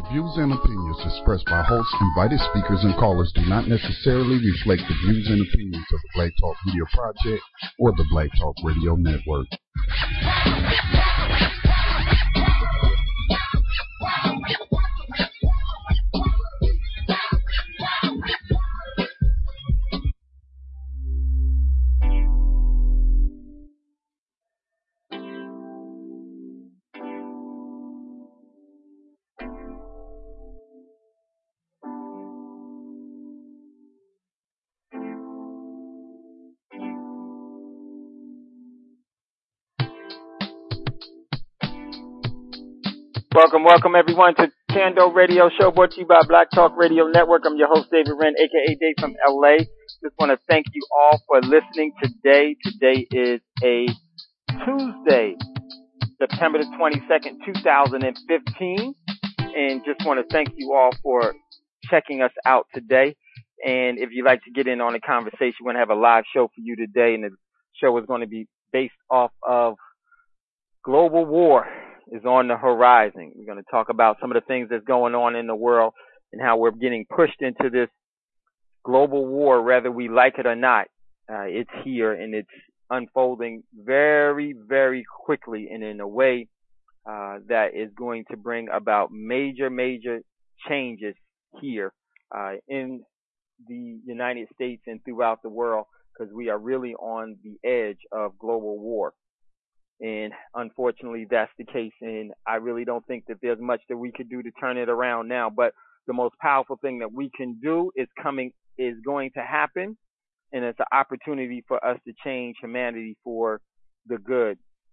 views and opinions expressed by hosts, invited speakers, and callers do not necessarily reflect the views and opinions of the Black Talk Media Project or the Black Talk Radio Network. Welcome everyone to Tando Radio Show, brought to you by Black Talk Radio Network. I'm your host, David Wren, aka Dave from LA. Just want to thank you all for listening today. Today is a Tuesday, September the 22nd, 2015. And just want to thank you all for checking us out today. And if you'd like to get in on the conversation, we're going to have a live show for you today. And the show is going to be based off of global war is on the horizon. We're going to talk about some of the things that's going on in the world and how we're getting pushed into this global war, whether we like it or not. It's here and it's unfolding very, very quickly and in a way that is going to bring about major changes here in the United States and throughout the world, because we are really on the edge of global war. And unfortunately, that's the case. And I really don't think that there's much that we could do to turn it around now. But the most powerful thing that we can do is going to happen. And it's an opportunity for us to change humanity for the good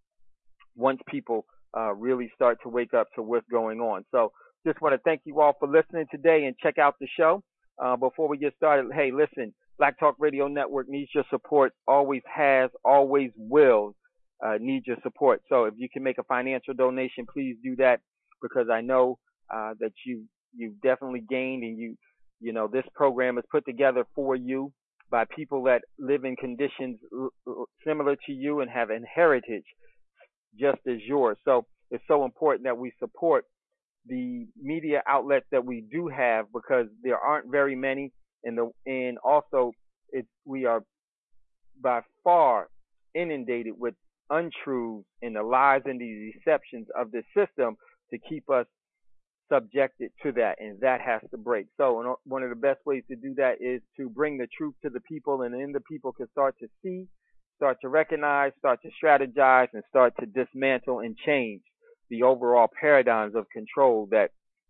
once people really start to wake up to what's going on. So just want to thank you all for listening today and check out the show. Before we get started, hey, listen, Black Talk Radio Network needs your support, always has, always will. Need your support. So if you can make a financial donation, please do that, because I know that you've definitely gained, and you know this program is put together for you by people that live in conditions similar to you and have a heritage just as yours. So it's so important that we support the media outlets that we do have, because there aren't very many, and also we are by far inundated with untruths and the lies and the deceptions of the system to keep us subjected to that, and that has to break. So one of the best ways to do that is to bring the truth to the people, and then the people can start to see, start to recognize, start to strategize, and start to dismantle and change the overall paradigms of control that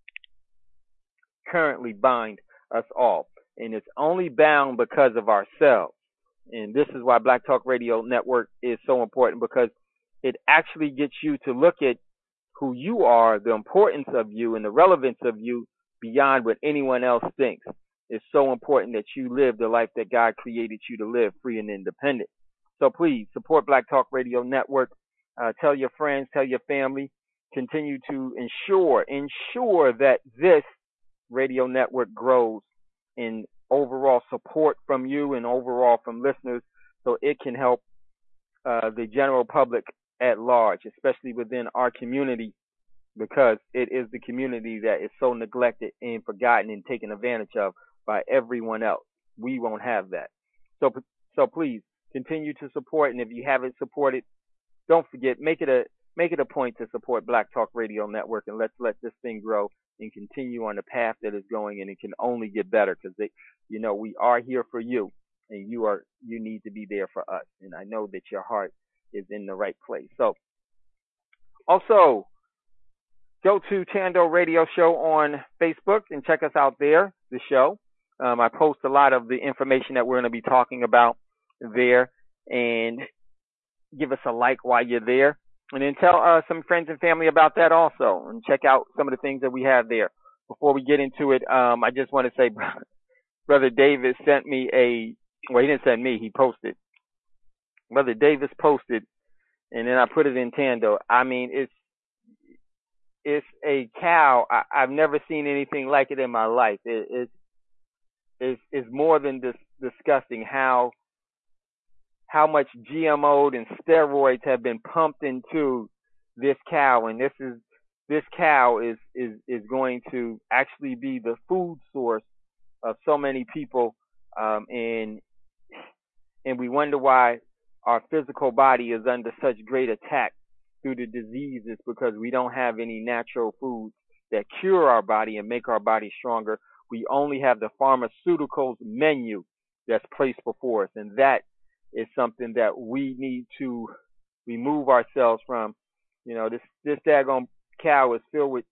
currently bind us all. And it's only bound because of ourselves. And this is why Black Talk Radio Network is so important, because it actually gets you to look at who you are, the importance of you, and the relevance of you beyond what anyone else thinks. It's so important that you live the life that God created you to live, free and independent. So please support Black Talk Radio Network. Tell your friends, tell your family. Continue to ensure that this radio network grows in overall support from you and overall from listeners, so it can help the general public at large, especially within our community, because it is the community that is so neglected and forgotten and taken advantage of by everyone else. We won't have that. So please continue to support, and if you haven't supported, don't forget, make it a point to support Black Talk Radio Network, and let's let this thing grow and continue on the path that is going, and it can only get better, because we are here for you, and you need to be there for us. And I know that your heart is in the right place. So also go to Tando Radio Show on Facebook and check us out there, the show. I post a lot of the information that we're going to be talking about there, and give us a like while you're there. And then tell some friends and family about that also, and check out some of the things that we have there. Before we get into it, I just want to say, Brother Davis sent me he didn't send me, he posted. Brother Davis posted, and then I put it in Tando. I mean, it's a cow. I've never seen anything like it in my life. It's more than disgusting how much GMO'd and steroids have been pumped into this cow. And this is this cow is going to actually be the food source of so many people, and we wonder why our physical body is under such great attack through the diseases, because we don't have any natural foods that cure our body and make our body stronger. We only have the pharmaceuticals menu that's placed before us, and that is something that we need to remove ourselves from. You know, this daggone cow is filled with,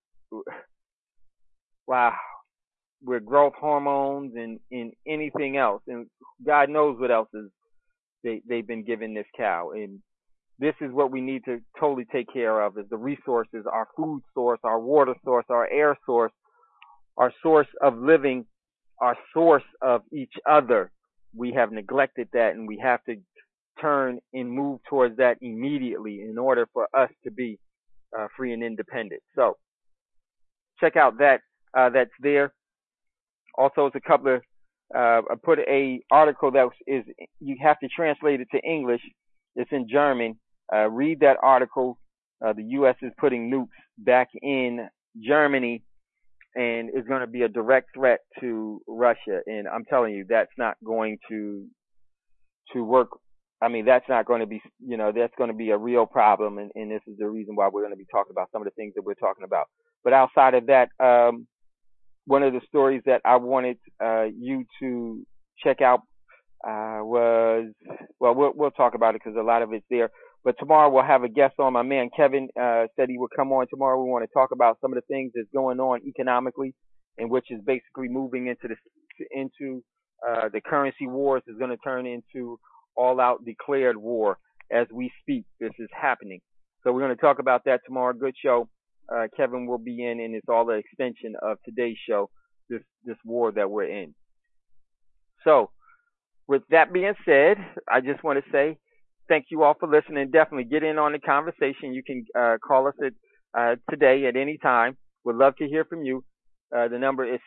wow, with growth hormones and anything else, and God knows what else is they've been giving this cow. And this is what we need to totally take care of, is the resources, our food source, our water source, our air source, our source of living, our source of each other. We have neglected that, and we have to turn and move towards that immediately in order for us to be free and independent. So check out that. That's there. Also, it's a couple of I put a article that is, you have to translate it to English. It's in German. Read that article. The U.S. is putting nukes back in Germany, and is going to be a direct threat to Russia. And I'm telling you, that's not going to work. I mean, that's not going to be, that's going to be a real problem. And this is the reason why we're going to be talking about some of the things that we're talking about. But outside of that, one of the stories that I wanted you to check out was, well, we'll talk about it because a lot of it's there. But tomorrow we'll have a guest on. My man Kevin said he would come on tomorrow. We want to talk about some of the things that's going on economically, and which is basically moving into the currency wars is going to turn into all-out declared war as we speak. This is happening. So we're going to talk about that tomorrow. Good show. Kevin will be in, and it's all an extension of today's show, this war that we're in. So with that being said, I just want to say thank you all for listening. Definitely get in on the conversation. You can call us at today at any time. We'd love to hear from you. The number is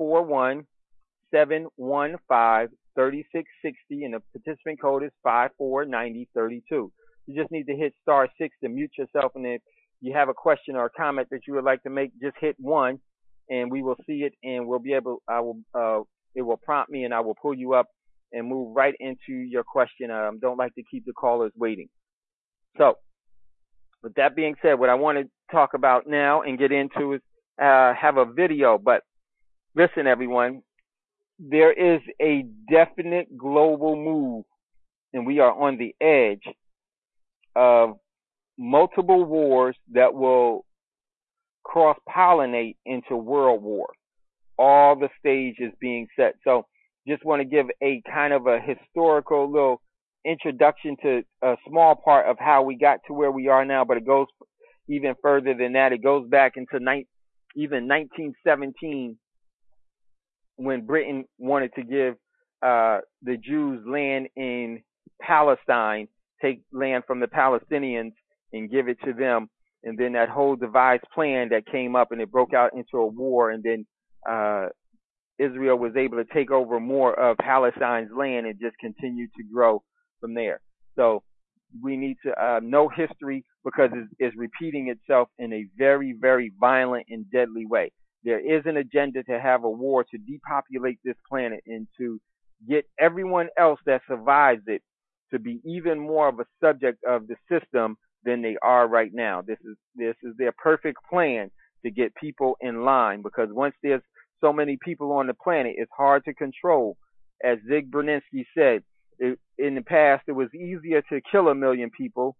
641-715-3660, and the participant code is 549032. You just need to hit *6 to mute yourself, and if you have a question or a comment that you would like to make, just hit 1, and we will see it, and we'll be able. It will prompt me, and I will pull you up and move right into your question. Don't like to keep the callers waiting. So, with that being said, what I want to talk about now and get into is have a video. But listen, everyone, there is a definite global move, and we are on the edge of multiple wars that will cross-pollinate into world war. All the stage is being set. So just want to give a kind of a historical little introduction to a small part of how we got to where we are now, but it goes even further than that. It goes back into even 1917, when Britain wanted to give the Jews land in Palestine, take land from the Palestinians and give it to them. And then that whole devised plan that came up, and it broke out into a war, and then Israel was able to take over more of Palestine's land and just continue to grow from there. So we need to know history, because it's repeating itself in a very, very violent and deadly way. There is an agenda to have a war to depopulate this planet and to get everyone else that survives it to be even more of a subject of the system than they are right now. This is their perfect plan to get people in line, because once there's so many people on the planet, it's hard to control. As Zig Brzezinski said, in the past, it was easier to kill 1 million people.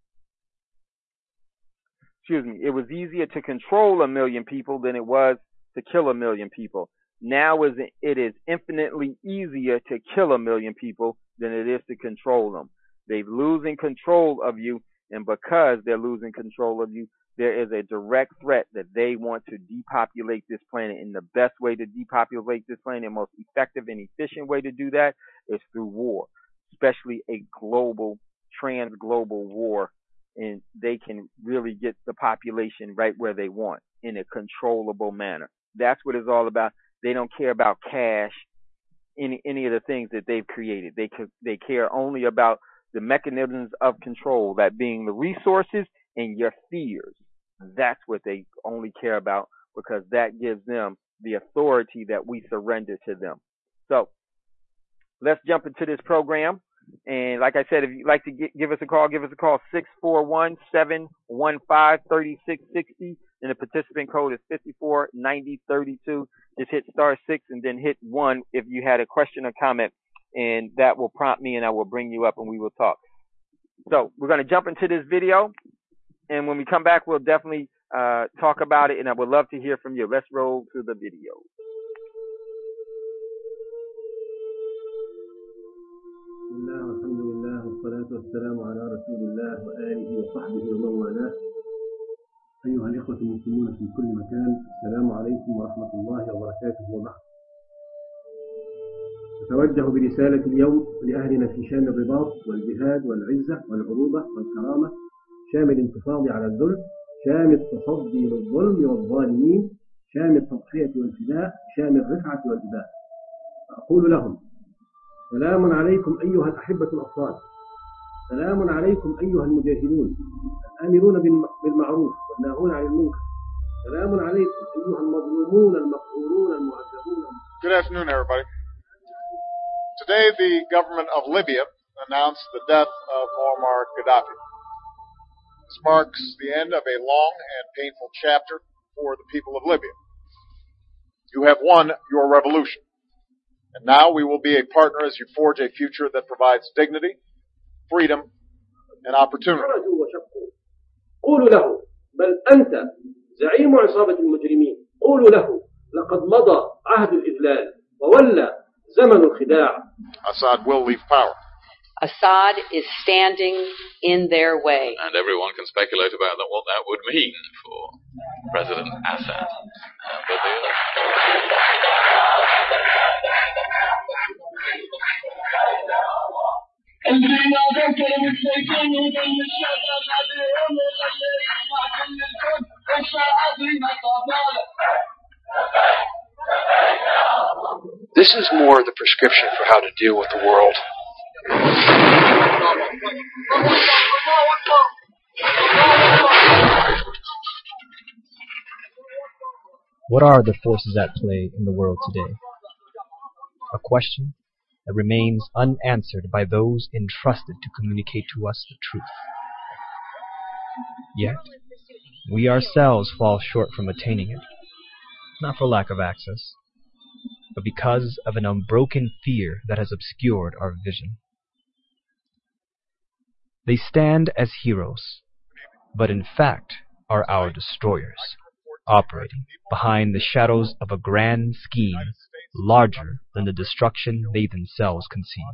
It was easier to control 1 million people than it was to kill 1 million people. Now it is infinitely easier to kill 1 million people than it is to control them. They're losing control of you, and because they're losing control of you, there is a direct threat that they want to depopulate this planet. And the best way to depopulate this planet, the most effective and efficient way to do that, is through war, especially a global, trans-global war. And they can really get the population right where they want in a controllable manner. That's what it's all about. They don't care about cash, any of the things that they've created. They care only about the mechanisms of control, that being the resources and your fears. That's what they only care about, because that gives them the authority that we surrender to them. So let's jump into this program. And like I said, if you'd like to give us a call, 641-715-3660. And the participant code is 549032. Just hit *6 and then hit 1 if you had a question or comment. And that will prompt me and I will bring you up and we will talk. So we're going to jump into this video. And when we come back, we'll definitely talk about it. And I would love to hear from you. Let's roll to the video. بسم الله والحمد لله والصلاة والسلام على رسول الله وآله وصحبه ومن والاه. أيها الإخوة المسلمون في كل مكان، السلام عليكم ورحمة الله وبركاته وبعد. أتوجه برسالة اليوم لأهلنا في شام الرباط والجهاد والعزة والعروبة والكرامة، شام الانتفاض على الذل، شام التصدي للظلم والظالمين، شام التضحية والفداء، شام الرفعة والإباء. فأقول لهم: سلام عليكم أيها الأحبة الأبطال، سلام عليكم أيها المجاهدون الآمرون بالمعروف والناهون عن المنكر، سلام عليكم أيها المظلومون المقهورون المعذبون. Good afternoon, everybody. Today, the government of Libya announced the death of Muammar Gaddafi. This marks the end of a long and painful chapter for the people of Libya. You have won your revolution. And now we will be a partner as you forge a future that provides dignity, freedom, and opportunity. قولوا له: بل أنت زعيم عصابة المجرمين. قولوا له: لقد مضى عهد الإذلال وولى زمن الخداع. Assad will leave power. Assad is standing in their way. And everyone can speculate about what that would mean for President Assad. This is more the prescription for how to deal with the world. What are the forces at play in the world today? A question that remains unanswered by those entrusted to communicate to us the truth. Yet, we ourselves fall short from attaining it, not for lack of access, but because of an unbroken fear that has obscured our vision. They stand as heroes, but in fact are our destroyers, operating behind the shadows of a grand scheme larger than the destruction they themselves conceive.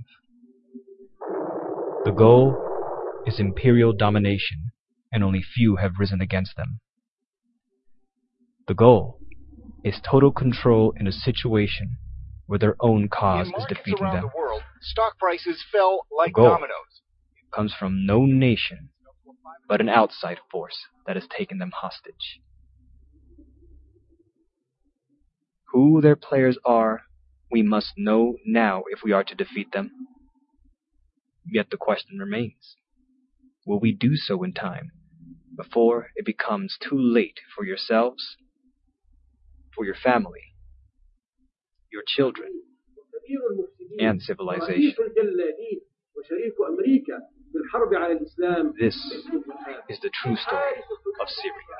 The goal is imperial domination, and only few have risen against them. The goal is total control in a situation where their own cause is defeating them. The world, stock prices fell like the goal dominoes. Comes from no nation, but an outside force that has taken them hostage. Who their players are, we must know now if we are to defeat them. Yet the question remains, will we do so in time, before it becomes too late for yourselves, for your family, your children, and civilization? This is the true story of Syria.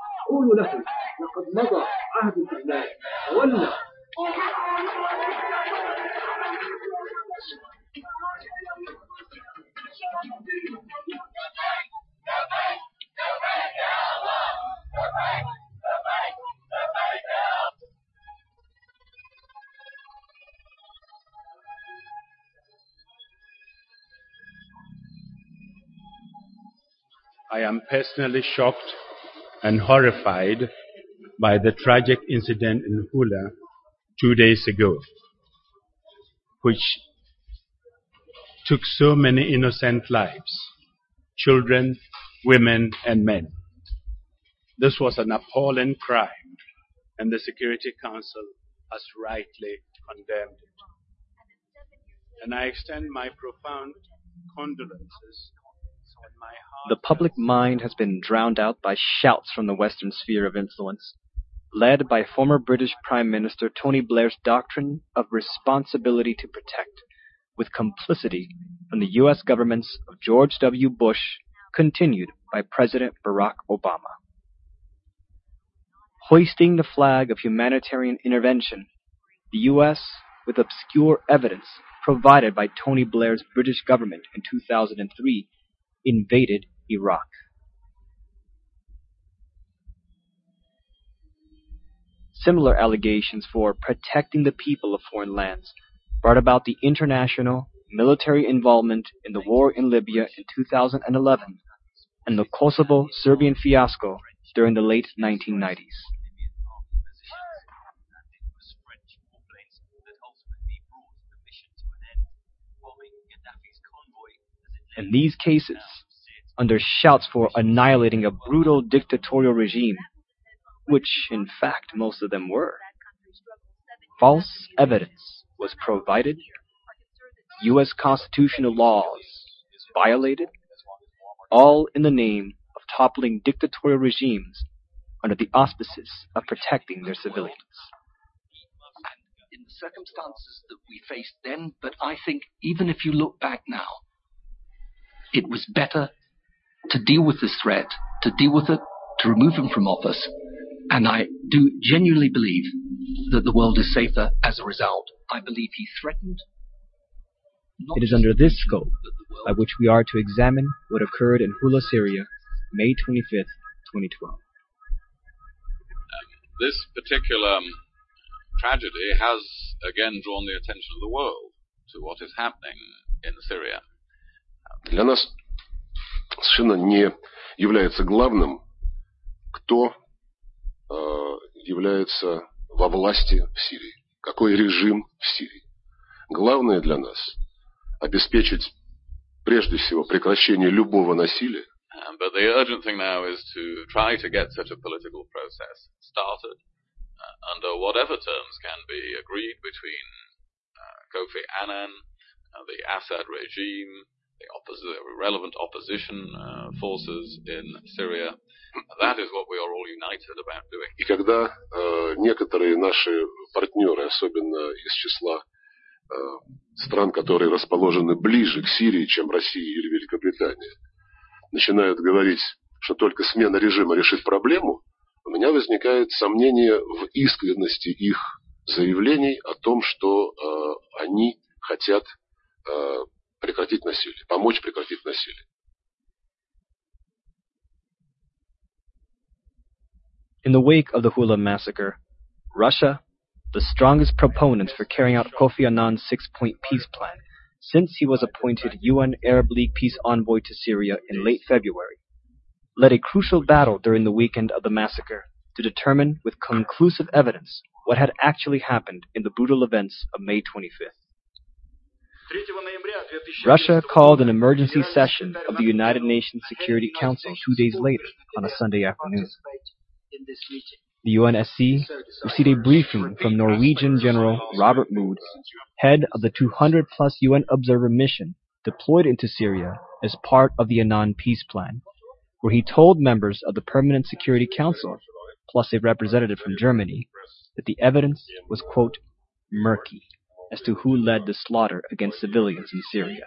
I am personally shocked and horrified by the tragic incident in Hula 2 days ago, which took so many innocent lives, children, women, and men. This was an appalling crime, and the Security Council has rightly condemned it. And I extend my profound condolences The public mind has been drowned out by shouts from the Western sphere of influence, led by former British Prime Minister Tony Blair's doctrine of responsibility to protect, with complicity from the U.S. governments of George W. Bush, continued by President Barack Obama. Hoisting the flag of humanitarian intervention, the U.S., with obscure evidence provided by Tony Blair's British government in 2003, invaded Iraq. Similar allegations for protecting the people of foreign lands brought about the international military involvement in the war in Libya in 2011 and the Kosovo-Serbian fiasco during the late 1990s. In these cases, under shouts for annihilating a brutal dictatorial regime, which in fact most of them were, false evidence was provided, U.S. constitutional laws violated, all in the name of toppling dictatorial regimes under the auspices of protecting their civilians. In the circumstances that we faced then, but I think even if you look back now, it was better to deal with this threat, to deal with it, to remove him from office, and I do genuinely believe that the world is safer as a result. I believe he threatened. It is under this scope by which we are to examine what occurred in Hula, Syria, May 25th, 2012. This particular tragedy has again drawn the attention of the world to what is happening in Syria. Для нас совершенно не является главным, кто является во власти в Сирии, какой режим в Сирии. Главное для нас обеспечить прежде всего прекращение любого насилия. But the urgent thing now is to try to get such a political process started under whatever terms can be agreed between Kofi Annan, the Assad regime, the relevant opposition forces in Syria. That is what we are all united about doing. И когда некоторые наши партнеры, особенно из числа стран, которые расположены ближе к Сирии, чем Россия или Великобритания, начинают говорить, что только смена режима решит проблему, у меня возникает сомнение в искренности их заявлений о том, что они хотят прекратить насилие, помочь прекратить насилие. In the wake of the Hula massacre, Russia, the strongest proponents for carrying out Kofi Annan's six-point peace plan since he was appointed UN Arab League peace envoy to Syria in late February, led a crucial battle during the weekend of the massacre to determine with conclusive evidence what had actually happened in the brutal events of May 25th. Russia called an emergency session of the United Nations Security Council 2 days later on a Sunday afternoon. The UNSC received a briefing from Norwegian General Robert Mood, head of the 200-plus UN observer mission deployed into Syria as part of the Annan peace plan, where he told members of the Permanent Security Council, plus a representative from Germany, that the evidence was, quote, murky as to who led the slaughter against civilians in Syria.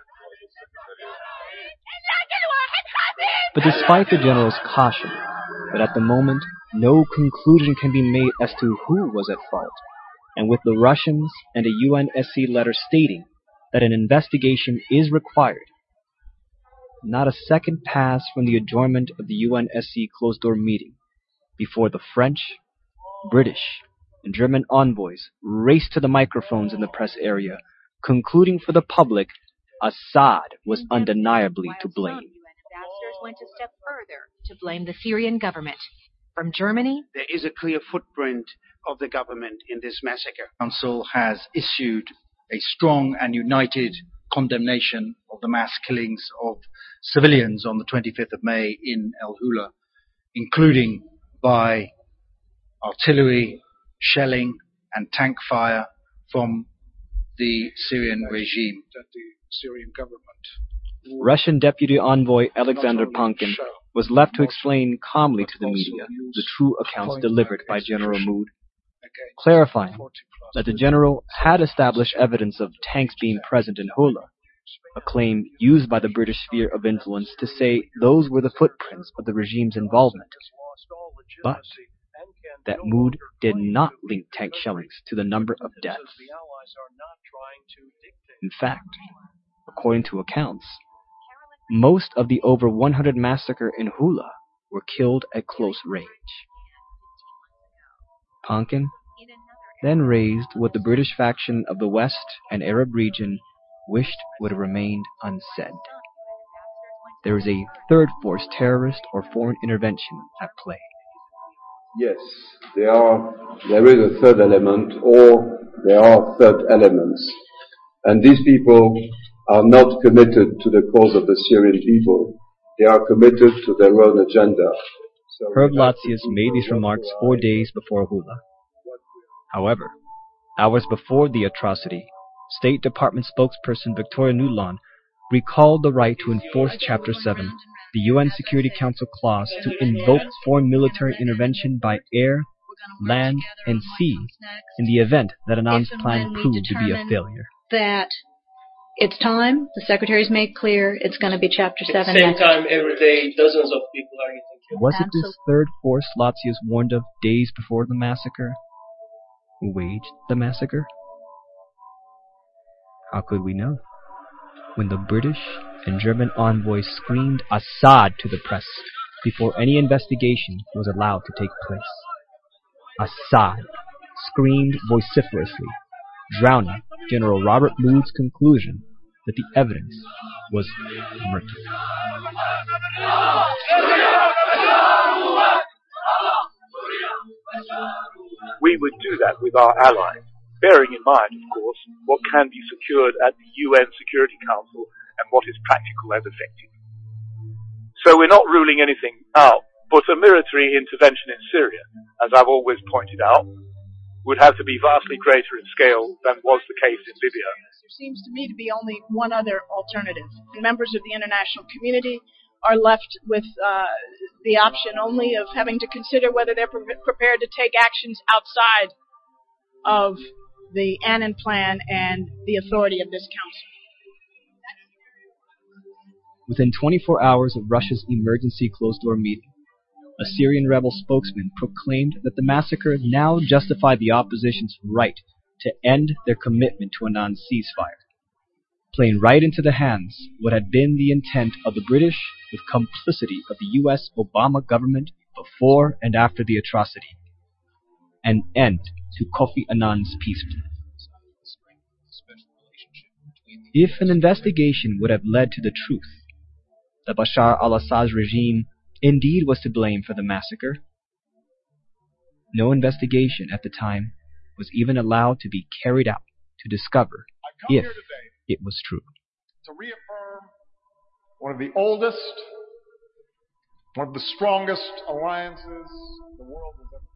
But despite the general's caution that at the moment no conclusion can be made as to who was at fault, and with the Russians and a UNSC letter stating that an investigation is required, not a second passed from the adjournment of the UNSC closed-door meeting before the French, British, and German envoys raced to the microphones in the press area, concluding for the public Assad was undeniably to blame. Ambassadors went a step further to blame the Syrian government. From Germany, there is a clear footprint of the government in this massacre. The Council has issued a strong and united condemnation of the mass killings of civilians on the 25th of May in El Hula, including by artillery, shelling and tank fire from the Syrian regime. That the Syrian government Russian Deputy Envoy Alexander Pankin was left to explain calmly to the media the true accounts delivered by General Mood, clarifying that the general had established evidence of tanks being present in Hula, a claim used by the British sphere of influence to say those were the footprints of the regime's involvement, but that Mood did not link tank shellings to the number of deaths. In fact, according to accounts, most of the over 100 massacres in Hula were killed at close range. Pankin then raised what the British faction of the West and Arab region wished would have remained unsaid. There is a third force terrorist or foreign intervention at play. Yes, there is a third element, or there are third elements. And these people are not committed to the cause of the Syrian people. They are committed to their own agenda. Herb Latzius made these remarks 4 days before Hula. However, hours before the atrocity, State Department spokesperson Victoria Nuland recalled the right to enforce Chapter 7, the UN Security Council clause, to invoke foreign military intervention by air, land, and sea in the event that Annan's plan proved to be a failure. That it's time, the Secretary's made clear, it's going to be Chapter 7 At the same time, every day, dozens of people are getting killed. Was it this third force Latzius warned of days before the massacre who waged the massacre? How could we know? When the British and German envoys screamed Assad to the press before any investigation was allowed to take place. Assad screamed vociferously, drowning General Robert Mood's conclusion that the evidence was murky. We would do that with our allies, bearing in mind, of course, what can be secured at the UN Security Council and what is practical and effective. So we're not ruling anything out, but a military intervention in Syria, as I've always pointed out, would have to be vastly greater in scale than was the case in Libya. There seems to me to be only one other alternative. Members of the international community are left with the option only of having to consider whether they're prepared to take actions outside of the Annan Plan and the authority of this council. Within 24 hours of Russia's emergency closed-door meeting, a Syrian rebel spokesman proclaimed that the massacre now justified the opposition's right to end their commitment to Annan's ceasefire, playing right into the hands what had been the intent of the British with complicity of the U.S. Obama government before and after the atrocity, an end to Kofi Annan's peace plan. If an investigation would have led to the truth that Bashar al-Assad's regime indeed was to blame for the massacre, no investigation at the time was even allowed to be carried out to discover if it was true. To reaffirm one of the oldest, one of the strongest alliances the world has ever.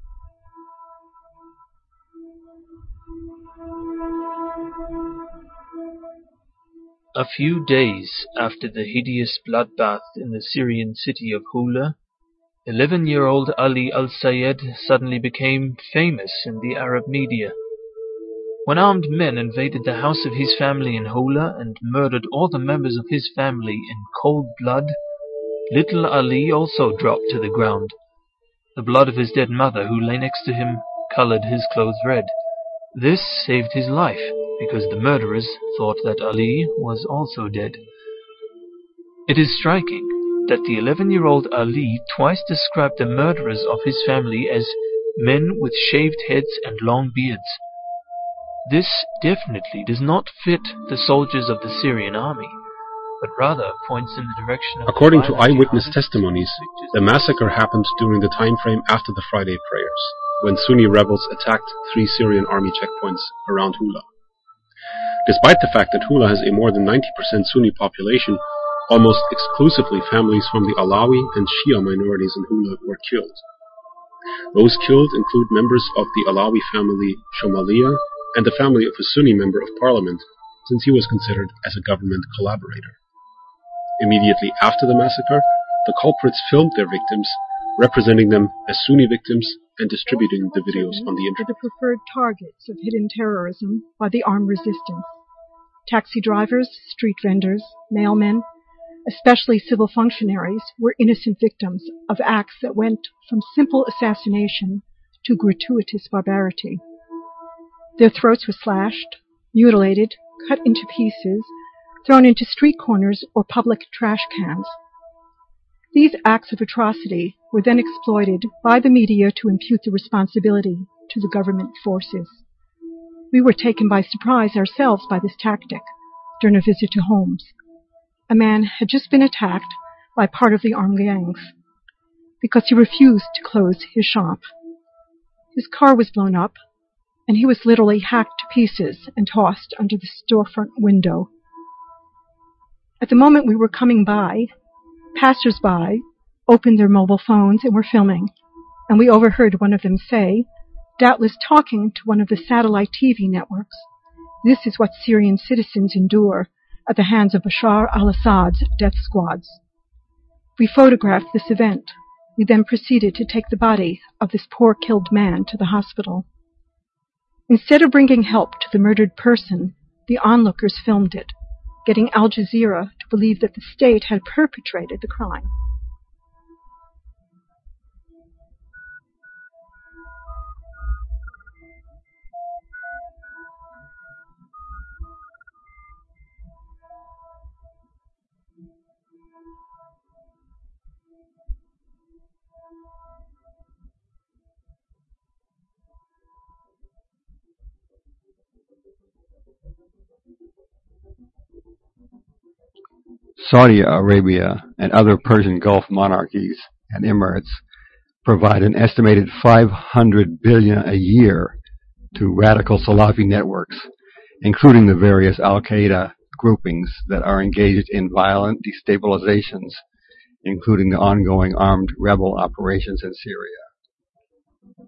A few days after the hideous bloodbath in the Syrian city of Hula, 11-year-old Ali al-Sayed suddenly became famous in the Arab media. When armed men invaded the house of his family in Hula and murdered all the members of his family in cold blood, little Ali also dropped to the ground. The blood of his dead mother, who lay next to him, colored his clothes red. This saved his life, because the murderers thought that Ali was also dead. It is striking that the 11-year-old Ali twice described the murderers of his family as men with shaved heads and long beards. This definitely does not fit the soldiers of the Syrian army, but rather points in the direction of... According to eyewitness testimonies, the massacre happened during the time frame after the Friday prayers, when Sunni rebels attacked 3 Syrian army checkpoints around Hula. Despite the fact that Hula has a more than 90% Sunni population, almost exclusively families from the Alawi and Shia minorities in Hula were killed. Those killed include members of the Alawi family Shomalia and the family of a Sunni member of parliament, since he was considered as a government collaborator. Immediately after the massacre, the culprits filmed their victims, representing them as Sunni victims and distributing the videos on the internet. Were the preferred targets of hidden terrorism by the armed resistance. Taxi drivers, street vendors, mailmen, especially civil functionaries, were innocent victims of acts that went from simple assassination to gratuitous barbarity. Their throats were slashed, mutilated, cut into pieces, thrown into street corners or public trash cans. These acts of atrocity were then exploited by the media to impute the responsibility to the government forces. We were taken by surprise ourselves by this tactic during a visit to Homs. A man had just been attacked by part of the armed gangs because he refused to close his shop. His car was blown up, and he was literally hacked to pieces and tossed under the storefront window. At the moment we were coming by, passers-by opened their mobile phones and were filming, and we overheard one of them say, doubtless talking to one of the satellite TV networks, "This is what Syrian citizens endure at the hands of Bashar al-Assad's death squads." We photographed this event. We then proceeded to take the body of this poor killed man to the hospital. Instead of bringing help to the murdered person, the onlookers filmed it, getting Al Jazeera to believe that the state had perpetrated the crime. Saudi Arabia and other Persian Gulf monarchies and emirates provide an estimated $500 billion a year to radical Salafi networks, including the various Al-Qaeda groupings that are engaged in violent destabilizations, including the ongoing armed rebel operations in Syria.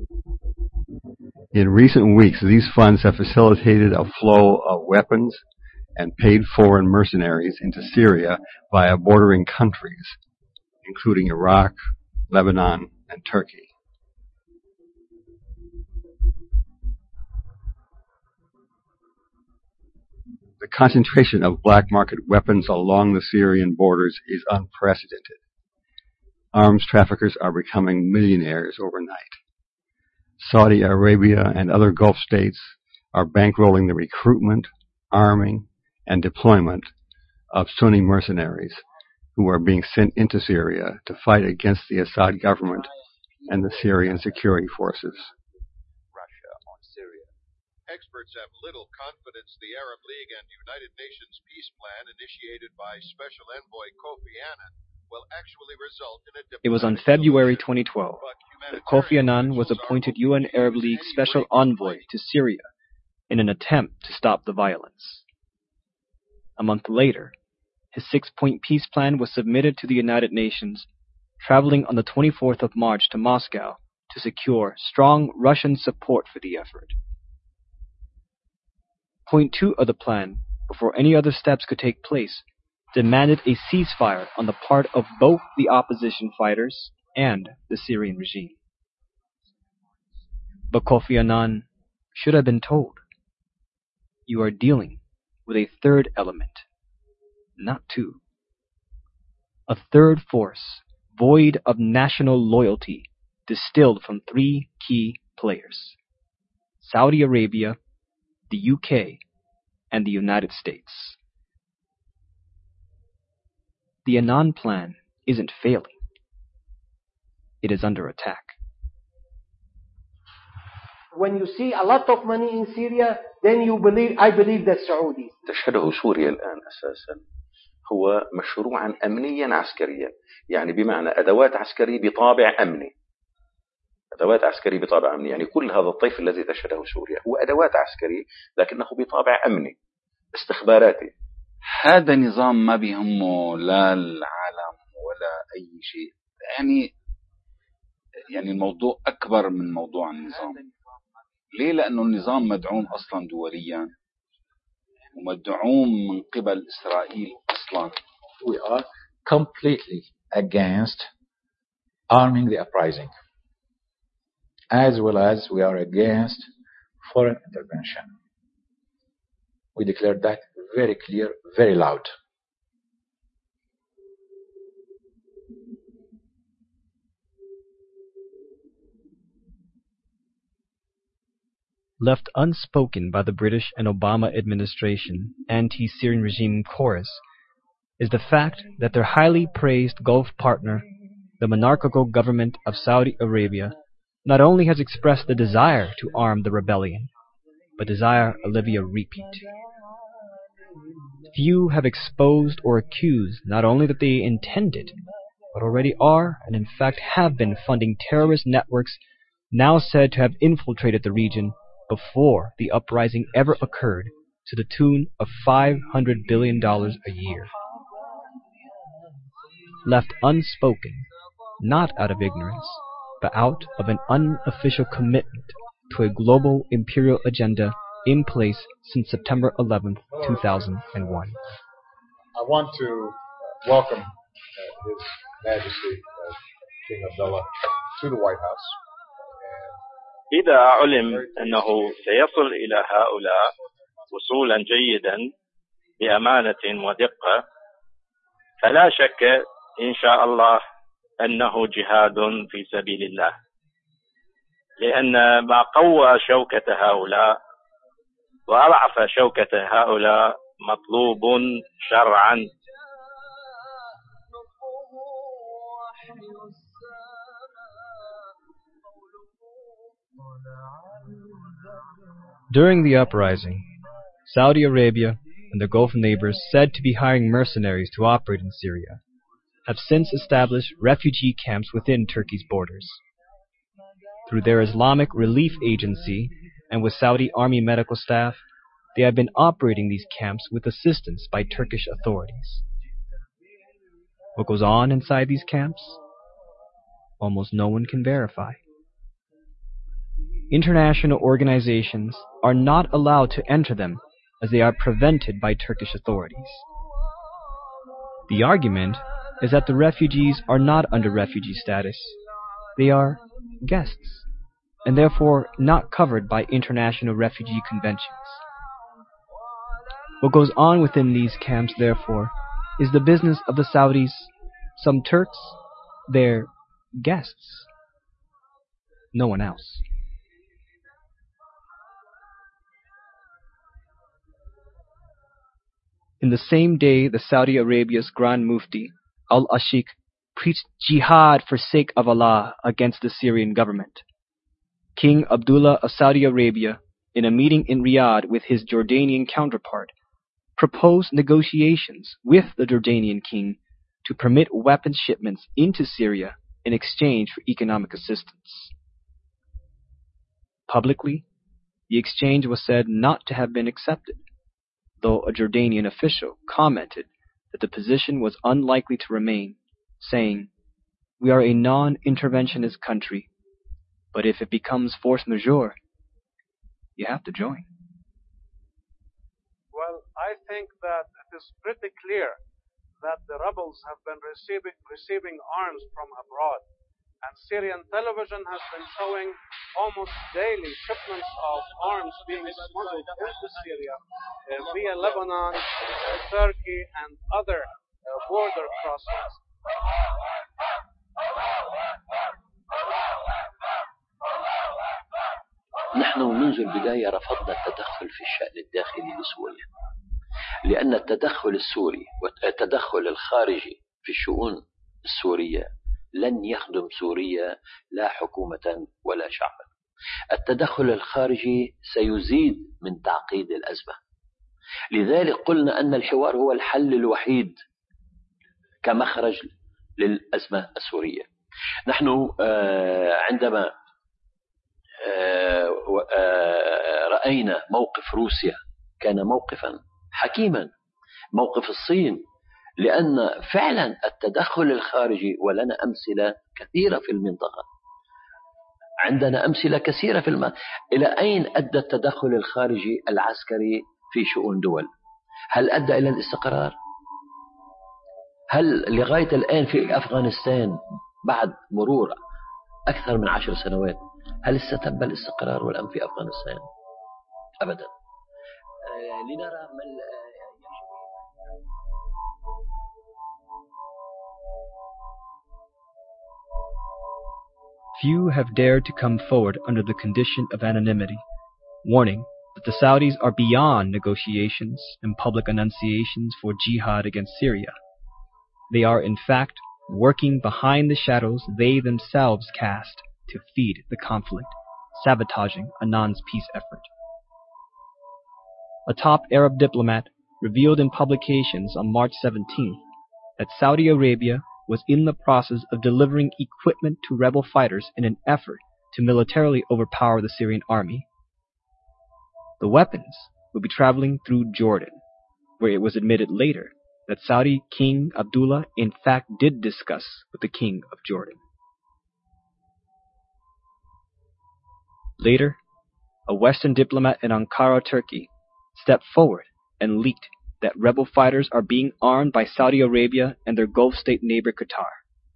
In recent weeks, these funds have facilitated a flow of weapons and paid foreign mercenaries into Syria via bordering countries, including Iraq, Lebanon, and Turkey. The concentration of black market weapons along the Syrian borders is unprecedented. Arms traffickers are becoming millionaires overnight. Saudi Arabia and other Gulf states are bankrolling the recruitment, arming, and deployment of Sunni mercenaries who are being sent into Syria to fight against the Assad government and the Syrian security forces. Russia on Syria. Experts have little confidence the Arab League and United Nations peace plan initiated by Special Envoy Kofi Annan will actually result in a It was on February 2012 that Kofi Annan was appointed UN Arab League Special Envoy to Syria in an attempt to stop the violence. A month later, his 6-point peace plan was submitted to the United Nations, traveling on the 24th of March to Moscow to secure strong Russian support for the effort. Point 2 of the plan, before any other steps could take place, demanded a ceasefire on the part of both the opposition fighters and the Syrian regime. But Kofi Annan should have been told, you are dealing with a third element, not two. A third force, void of national loyalty, distilled from 3 key players: Saudi Arabia, the UK, and the United States. The Annan plan isn't failing. It is under attack. When you see a lot of money in Syria, then I believe that Saudis. تشهده سوريا الآن أساسا هو مشروعا أمنيا عسكريا، يعني بمعنى أدوات عسكرية بطابع أمني. أدوات عسكرية بطابع أمني، يعني كل هذا الطيف الذي تشهده سوريا هو أدوات عسكرية لكنه بطابع أمني استخباراتي. هذا نظام ما بيهمه لا العالم ولا أي شيء، يعني الموضوع أكبر من موضوع النظام. ليه؟ لأنه النظام مدعوم أصلا دوليا ومدعوم من قبل إسرائيل أصلا، We are completely against arming the uprising, as well as we are against foreign intervention. We declared that very clear, very loud. Left unspoken by the British and Obama administration anti-Syrian regime chorus is the fact that their highly praised Gulf partner, the monarchical government of Saudi Arabia, not only has expressed the desire to arm the rebellion, but desire a Libya repeat. Few have exposed or accused not only that they intend it, but already are and in fact have been funding terrorist networks now said to have infiltrated the region before the uprising ever occurred, to the tune of $500 billion a year. Left unspoken, not out of ignorance, but out of an unofficial commitment to a global imperial agenda in place since September 11th, 2001. I want to welcome His Majesty King Abdullah to the White House. إذا علم أنه سيصل إلى هؤلاء وصولا جيدا بأمانة ودقة، فلا شك إن شاء الله أنه جهاد في سبيل الله، لأن ما قوى شوكة هؤلاء وأضعف شوكة هؤلاء مطلوب شرعا. During the uprising, Saudi Arabia and the Gulf neighbors said to be hiring mercenaries to operate in Syria have since established refugee camps within Turkey's borders. Through their Islamic Relief Agency and with Saudi Army medical staff, they have been operating these camps with assistance by Turkish authorities. What goes on inside these camps? Almost no one can verify. International organizations are not allowed to enter them as they are prevented by Turkish authorities. The argument is that the refugees are not under refugee status. They are guests, and therefore not covered by international refugee conventions. What goes on within these camps, therefore, is the business of the Saudis, some Turks, their guests, no one else. In the same day, the Saudi Arabia's Grand Mufti, Al-Ashik, preached jihad for sake of Allah against the Syrian government. King Abdullah of Saudi Arabia, in a meeting in Riyadh with his Jordanian counterpart, proposed negotiations with the Jordanian king to permit weapons shipments into Syria in exchange for economic assistance. Publicly, the exchange was said not to have been accepted, though a Jordanian official commented that the position was unlikely to remain, saying, "We are a non-interventionist country, but if it becomes force majeure, you have to join." Well, I think that it is pretty clear that the rebels have been receiving arms from abroad. And Syrian television has been showing almost daily shipments of arms being smuggled into Syria via Lebanon, Turkey, and other border crossings. نحن منذ البداية رفضنا التدخل في الشأن الداخلي لسوريا، لأن التدخل الخارجي في الشؤون السورية لن يخدم سوريا لا حكومة ولا شعبا. التدخل الخارجي سيزيد من تعقيد الأزمة، لذلك قلنا أن الحوار هو الحل الوحيد كمخرج للأزمة السورية. نحن عندما رأينا موقف روسيا كان موقفا حكيما، موقف الصين، لأن فعلا التدخل الخارجي، ولنا أمثلة كثيرة في المنطقة، عندنا أمثلة كثيرة في المنطقة. إلى أين أدى التدخل الخارجي العسكري في شؤون دول؟ هل أدى إلى الاستقرار؟ هل لغاية الآن في أفغانستان بعد مرور أكثر من 10 سنوات هل استتب الاستقرار والأمن في أفغانستان؟ أبدا. لنرى ما Few have dared to come forward under the condition of anonymity, warning that the Saudis are beyond negotiations and public annunciations for jihad against Syria. They are, in fact, working behind the shadows they themselves cast to feed the conflict, sabotaging Annan's peace effort. A top Arab diplomat revealed in publications on March 17th that Saudi Arabia was in the process of delivering equipment to rebel fighters in an effort to militarily overpower the Syrian army. The weapons would be traveling through Jordan, where it was admitted later that Saudi King Abdullah in fact did discuss with the King of Jordan. Later, a Western diplomat in Ankara, Turkey, stepped forward and leaked that rebel fighters are being armed by Saudi Arabia and their Gulf state neighbor Qatar.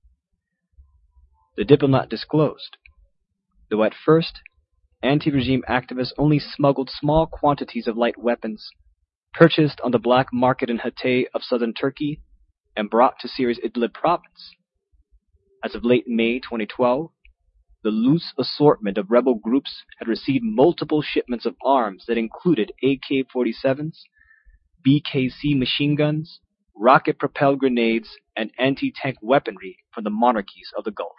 The diplomat disclosed, though at first, anti-regime activists only smuggled small quantities of light weapons, purchased on the black market in Hatay of southern Turkey, and brought to Syria's Idlib province. As of late May 2012, the loose assortment of rebel groups had received multiple shipments of arms that included AK-47s, BKC machine guns, rocket-propelled grenades, and anti-tank weaponry from the monarchies of the Gulf.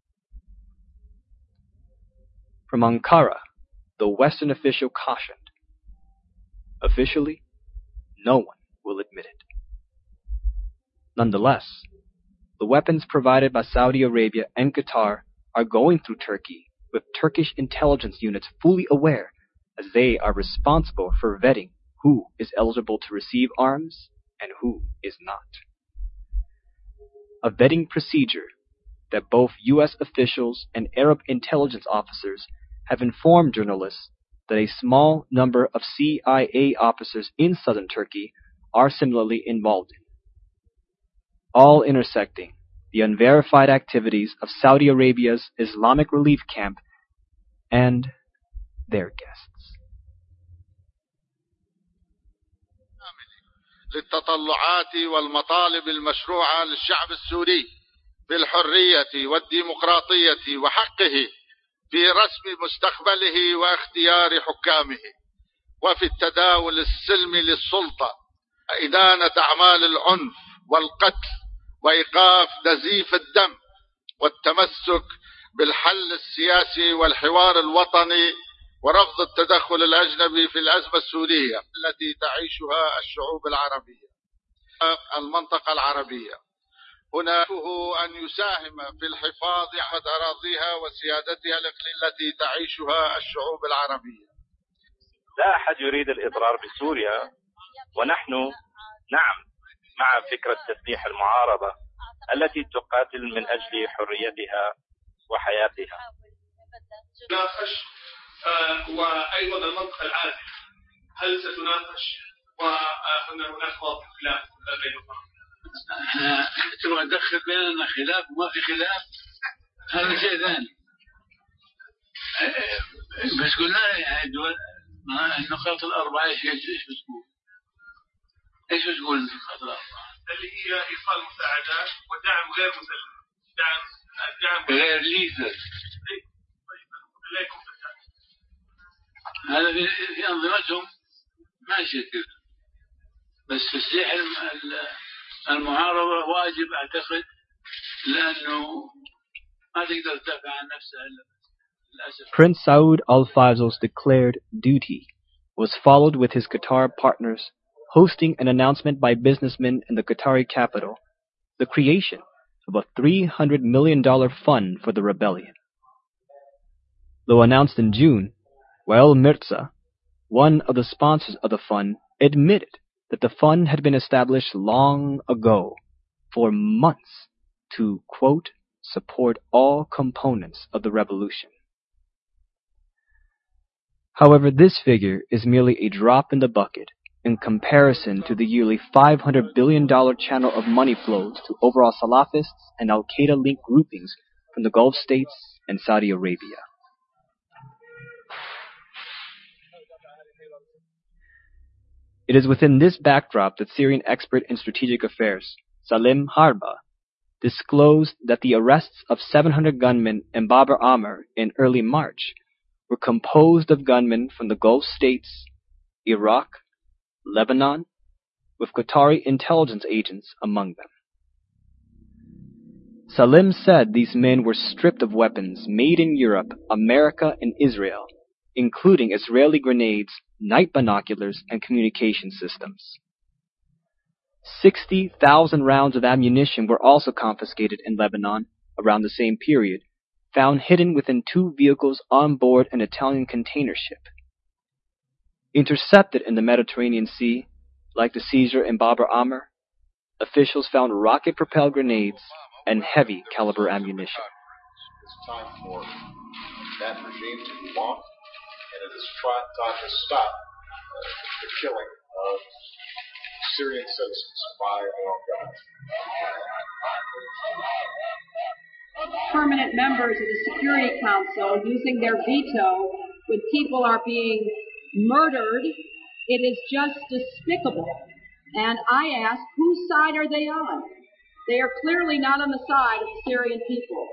From Ankara, the Western official cautioned, officially, no one will admit it. Nonetheless, the weapons provided by Saudi Arabia and Qatar are going through Turkey, with Turkish intelligence units fully aware, as they are responsible for vetting who is eligible to receive arms and who is not. A vetting procedure that both U.S. officials and Arab intelligence officers have informed journalists that a small number of CIA officers in southern Turkey are similarly involved in, all intersecting the unverified activities of Saudi Arabia's Islamic Relief Camp and their guests. للتطلعات والمطالب المشروعة للشعب السوري بالحرية والديمقراطية وحقه في رسم مستقبله واختيار حكامه وفي التداول السلمي للسلطة إدانة أعمال العنف والقتل وإيقاف نزيف الدم والتمسك بالحل السياسي والحوار الوطني ورفض التدخل الأجنبي في الأزمة السورية التي تعيشها الشعوب العربية المنطقة العربية. هناك أن يساهم في الحفاظ على أراضيها وسيادتها التي تعيشها الشعوب العربية. لا أحد يريد الإضرار بسوريا، ونحن نعم مع فكرة تسليح المعارضة التي تقاتل من أجل حريتها وحياتها. ناقش وأيضا المنطقة العازلة هل ستناقش وهناك واضح خلاف بينهما؟ تبغى تدخل بيننا خلاف وما في خلاف، هذا شيء ثاني. بس قلنا يعني النقاط الأربعة إيش بتقول؟ إيش بتقول النقاط الأربعة؟ اللي هي إيصال مساعدات ودعم غير مسلم، الدعم غير ليثل. هذا في أنظمتهم ماشي كده، بس تسليح المعارضة واجب أعتقد، لأنه ما تقدر تدافع عن نفسها للأسف. Prince Saud Al Faisal's declared duty was followed with his Qatar partners hosting an announcement by businessmen in the Qatari capital, the creation of a $300 million fund for the rebellion. Though announced in June, Wael Mirza, one of the sponsors of the fund, admitted that the fund had been established long ago, for months, to, quote, support all components of the revolution. However, this figure is merely a drop in the bucket in comparison to the yearly $500 billion channel of money flows to overall Salafists and Al-Qaeda-linked groupings from the Gulf states and Saudi Arabia. It is within this backdrop that Syrian expert in strategic affairs, Salim Harba, disclosed that the arrests of 700 gunmen in Bab al-Amr in early March were composed of gunmen from the Gulf states, Iraq, Lebanon, with Qatari intelligence agents among them. Salim said these men were stripped of weapons made in Europe, America, and Israel, including Israeli grenades, night binoculars, and communication systems. 60,000 rounds of ammunition were also confiscated in Lebanon around the same period, found hidden within 2 vehicles on board an Italian container ship. Intercepted in the Mediterranean Sea, like the seizure in Bab al-Amr, officials found rocket-propelled grenades and heavy-caliber ammunition. It's time for that regime to move on, and it is time to stop the killing of Syrian citizens by their own government. Permanent members of the Security Council using their veto when people are being murdered, it is just despicable. And I ask, whose side are they on? They are clearly not on the side of the Syrian people.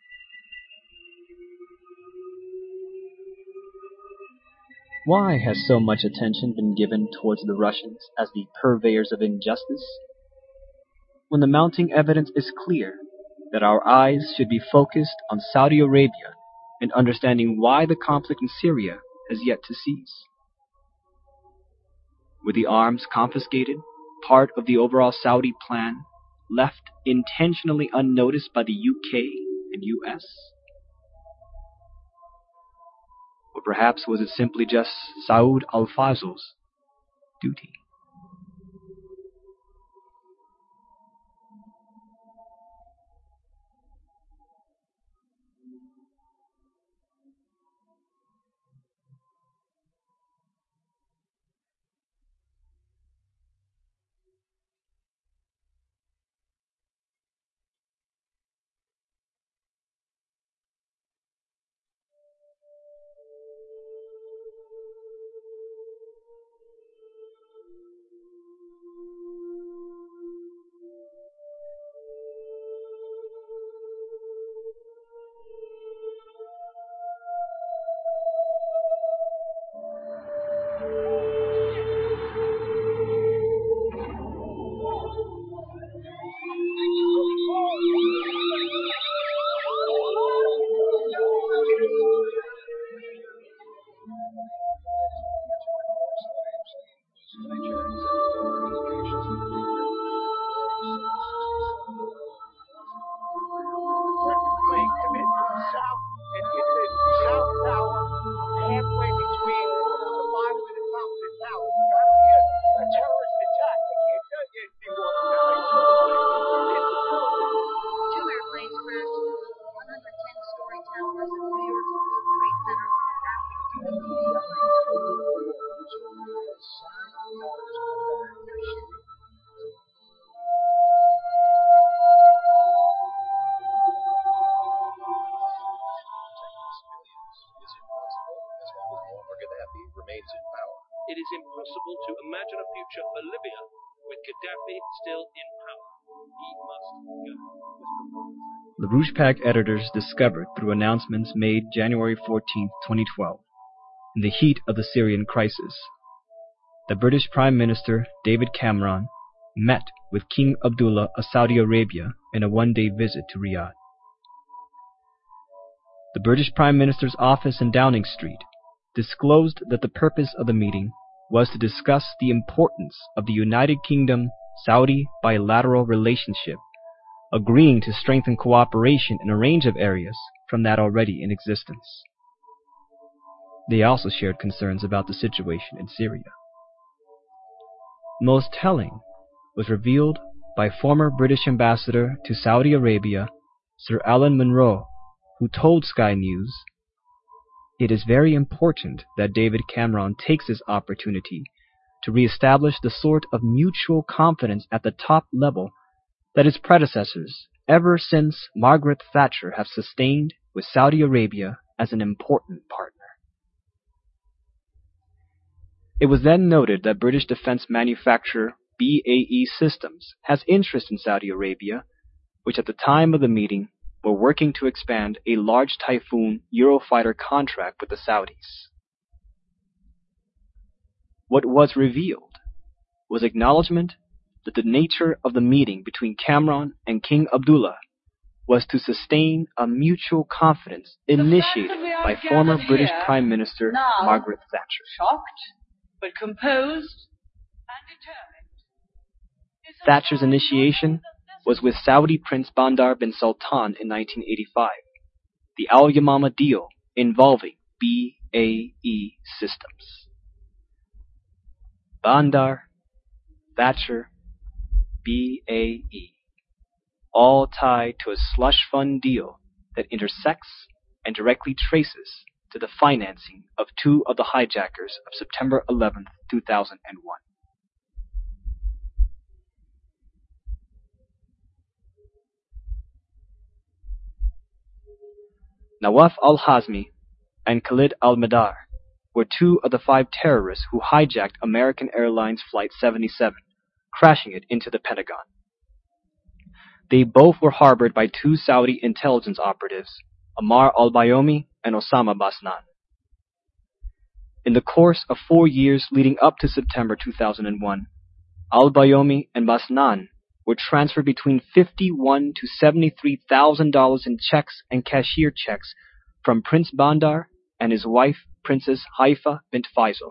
Why has so much attention been given towards the Russians as the purveyors of injustice, when the mounting evidence is clear that our eyes should be focused on Saudi Arabia and understanding why the conflict in Syria has yet to cease? Were the arms confiscated part of the overall Saudi plan, left intentionally unnoticed by the UK and US? Or perhaps was it simply just Saud al-Fazl's duty? It is impossible to imagine a future for Libya with Gaddafi still in power. He must go. The Rujpak editors discovered through announcements made January 14, 2012, in the heat of the Syrian crisis, the British Prime Minister David Cameron met with King Abdullah of Saudi Arabia in a one-day visit to Riyadh. The British Prime Minister's office in Downing Street disclosed that the purpose of the meeting was to discuss the importance of the United Kingdom-Saudi bilateral relationship, agreeing to strengthen cooperation in a range of areas from that already in existence. They also shared concerns about the situation in Syria. Most telling was revealed by former British ambassador to Saudi Arabia, Sir Alan Munro, who told Sky News, "It is very important that David Cameron takes this opportunity to reestablish the sort of mutual confidence at the top level that its predecessors, ever since Margaret Thatcher, have sustained with Saudi Arabia as an important partner. It was then noted that British defense manufacturer BAE Systems has interest in Saudi Arabia, which at the time of the meeting were working to expand a large Typhoon Eurofighter contract with the Saudis. What was revealed was acknowledgement that the nature of the meeting between Cameron and King Abdullah was to sustain a mutual confidence initiated by former British Prime Minister Margaret Thatcher. Shocked, but composed and determined. Thatcher's initiation was with Saudi Prince Bandar bin Sultan in 1985, the Al Yamama deal involving BAE Systems. Bandar, Thatcher, BAE, all tied to a slush fund deal that intersects and directly traces to the financing of two of the hijackers of September 11, 2001. Nawaf al-Hazmi and Khalid al-Madar were two of the 5 terrorists who hijacked American Airlines Flight 77, crashing it into the Pentagon. They both were harbored by 2 Saudi intelligence operatives, Ammar al-Bayoumi and Osama Basnan. In the course of 4 years leading up to September 2001, al-Bayoumi and Basnan were transferred between $51,000 to $73,000 in checks and cashier checks from Prince Bandar and his wife, Princess Haifa bint Faisal.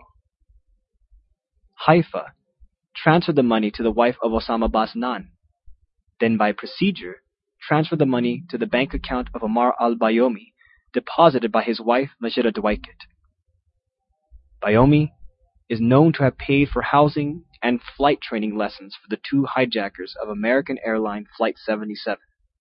Haifa transferred the money to the wife of Osama Basnan, then by procedure transferred the money to the bank account of Ammar al-Bayoumi, deposited by his wife Majida Dwight. Bayoumi is known to have paid for housing and flight training lessons for the 2 hijackers of American Airlines Flight 77.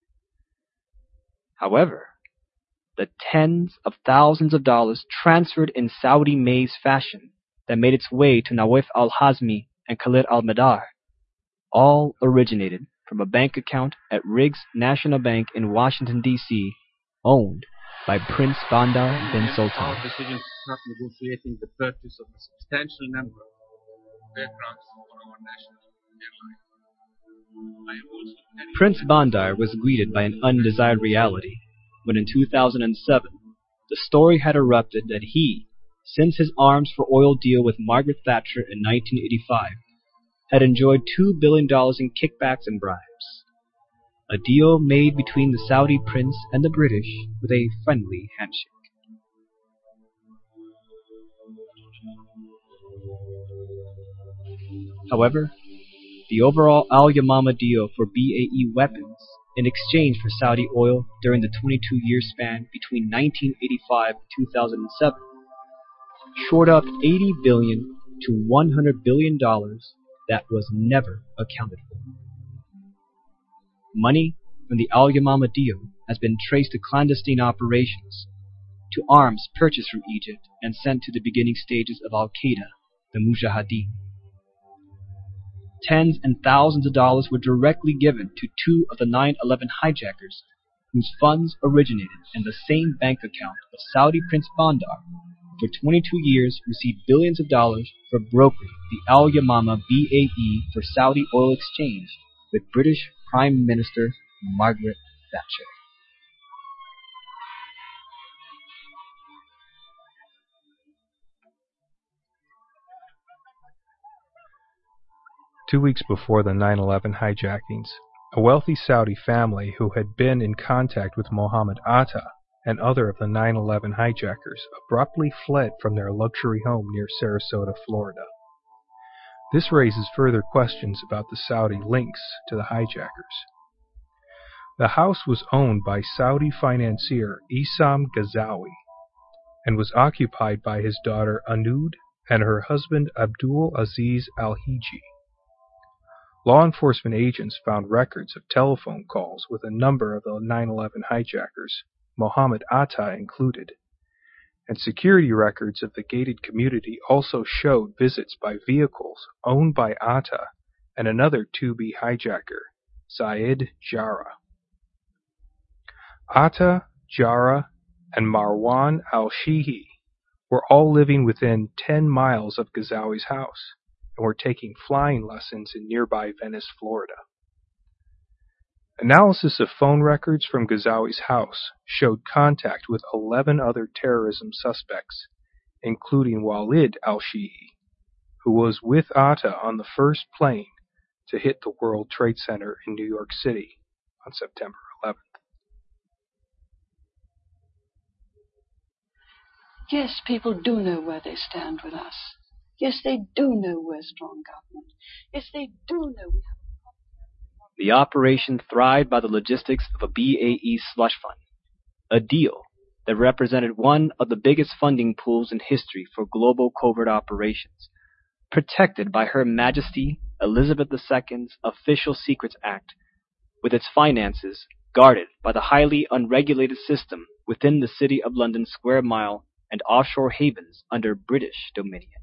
However, the tens of thousands of dollars transferred in Saudi maze fashion that made its way to Nawaf al-Hazmi and Khalid al-Madar all originated from a bank account at Riggs National Bank in Washington, D.C., owned by Prince Bandar bin Sultan. Our decision to start negotiating the purchase of a substantial number of aircraft for our national airline. Prince Bandar was greeted by an undesired reality when in 2007 the story had erupted that he, since his arms for oil deal with Margaret Thatcher in 1985, had enjoyed $2 billion in kickbacks and bribes. A deal made between the Saudi prince and the British with a friendly handshake. However, the overall Al Yamama deal for BAE weapons in exchange for Saudi oil during the 22-year span between 1985 and 2007 shored up $80 billion to $100 billion that was never accounted for. Money from the Al Yamama deal has been traced to clandestine operations, to arms purchased from Egypt and sent to the beginning stages of Al-Qaeda, the Mujahideen. Tens and thousands of dollars were directly given to 2 of the 9/11 hijackers, whose funds originated in the same bank account of Saudi Prince Bandar, who for 22 years received billions of dollars for brokering the Al Yamama BAE for Saudi oil exchange with British Prime Minister Margaret Thatcher. Two weeks before the 9/11 hijackings, a wealthy Saudi family who had been in contact with Mohammed Atta and other of the 9/11 hijackers abruptly fled from their luxury home near Sarasota, Florida. This raises further questions about the Saudi links to the hijackers. The house was owned by Saudi financier Issam Ghazawi and was occupied by his daughter Anud and her husband Abdul Aziz Al-Hiji. Law enforcement agents found records of telephone calls with a number of the 9/11 hijackers, Mohammed Atta included, and security records of the gated community also showed visits by vehicles owned by Atta and another 2B hijacker, Zayed Jarrah. Atta, Jarrah, and Marwan al-Shihi were all living within 10 miles of Ghazawi's house and were taking flying lessons in nearby Venice, Florida. Analysis of phone records from Ghazawi's house showed contact with 11 other terrorism suspects, including Walid al-Shihi, who was with Atta on the first plane to hit the World Trade Center in New York City on September 11th. Yes, people do know where they stand with us. Yes, they do know we're strong government. Yes, they do know we have. The operation thrived by the logistics of a BAE slush fund, a deal that represented one of the biggest funding pools in history for global covert operations, protected by Her Majesty Elizabeth II's Official Secrets Act, with its finances guarded by the highly unregulated system within the City of London square mile and offshore havens under British dominion.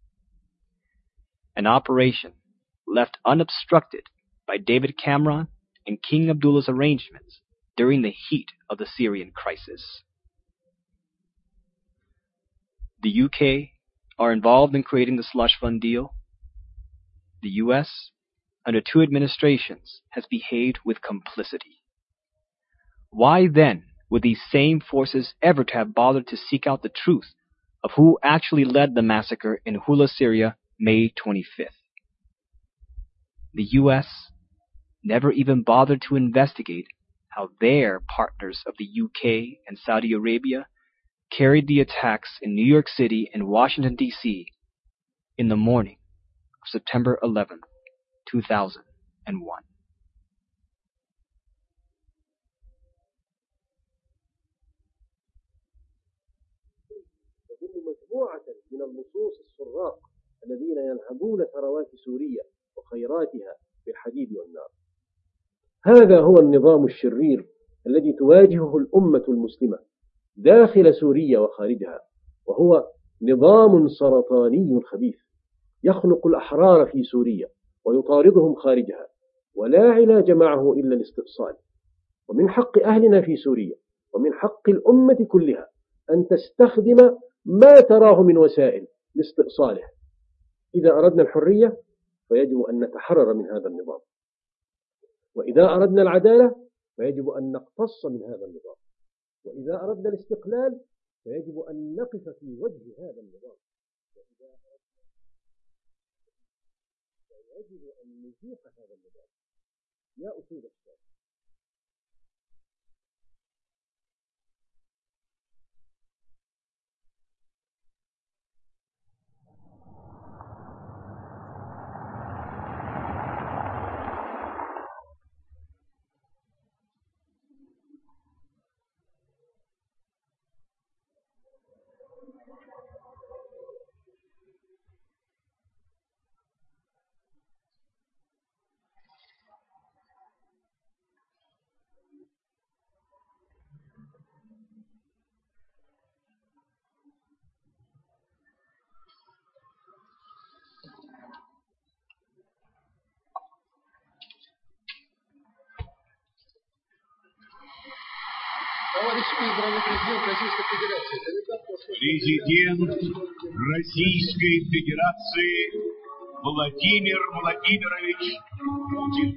An operation left unobstructed by David Cameron and King Abdullah's arrangements during the heat of the Syrian crisis. The UK are involved in creating the slush fund deal. The US, under 2 administrations, has behaved with complicity. Why then would these same forces ever to have bothered to seek out the truth of who actually led the massacre in Hula, Syria, May 25th? The US never even bothered to investigate how their partners of the UK and Saudi Arabia carried the attacks in New York City and Washington, D.C. in the morning of September 11th, 2001. مجموعة من اللصوص السراق الذين ينهبون ثروات سوريا وخيراتها بالحديد والنار. هذا هو النظام الشرير الذي تواجهه الأمة المسلمة داخل سوريا وخارجها، وهو نظام سرطاني خبيث يخنق الأحرار في سوريا ويطاردهم خارجها، ولا علاج معه إلا الاستئصال. ومن حق أهلنا في سوريا ومن حق الأمة كلها أن تستخدم ما تراه من وسائل لاستئصاله. إذا أردنا الحرية فيجب أن نتحرر من هذا النظام، وإذا أردنا العدالة فيجب أن نقتص من هذا النظام، وإذا أردنا الاستقلال فيجب أن نقف في وجه هذا النظام، وإذا أردنا فيجب أن نزيح هذا النظام. يا أصول الشام، Президент Российской Федерации Владимир Владимирович Путин.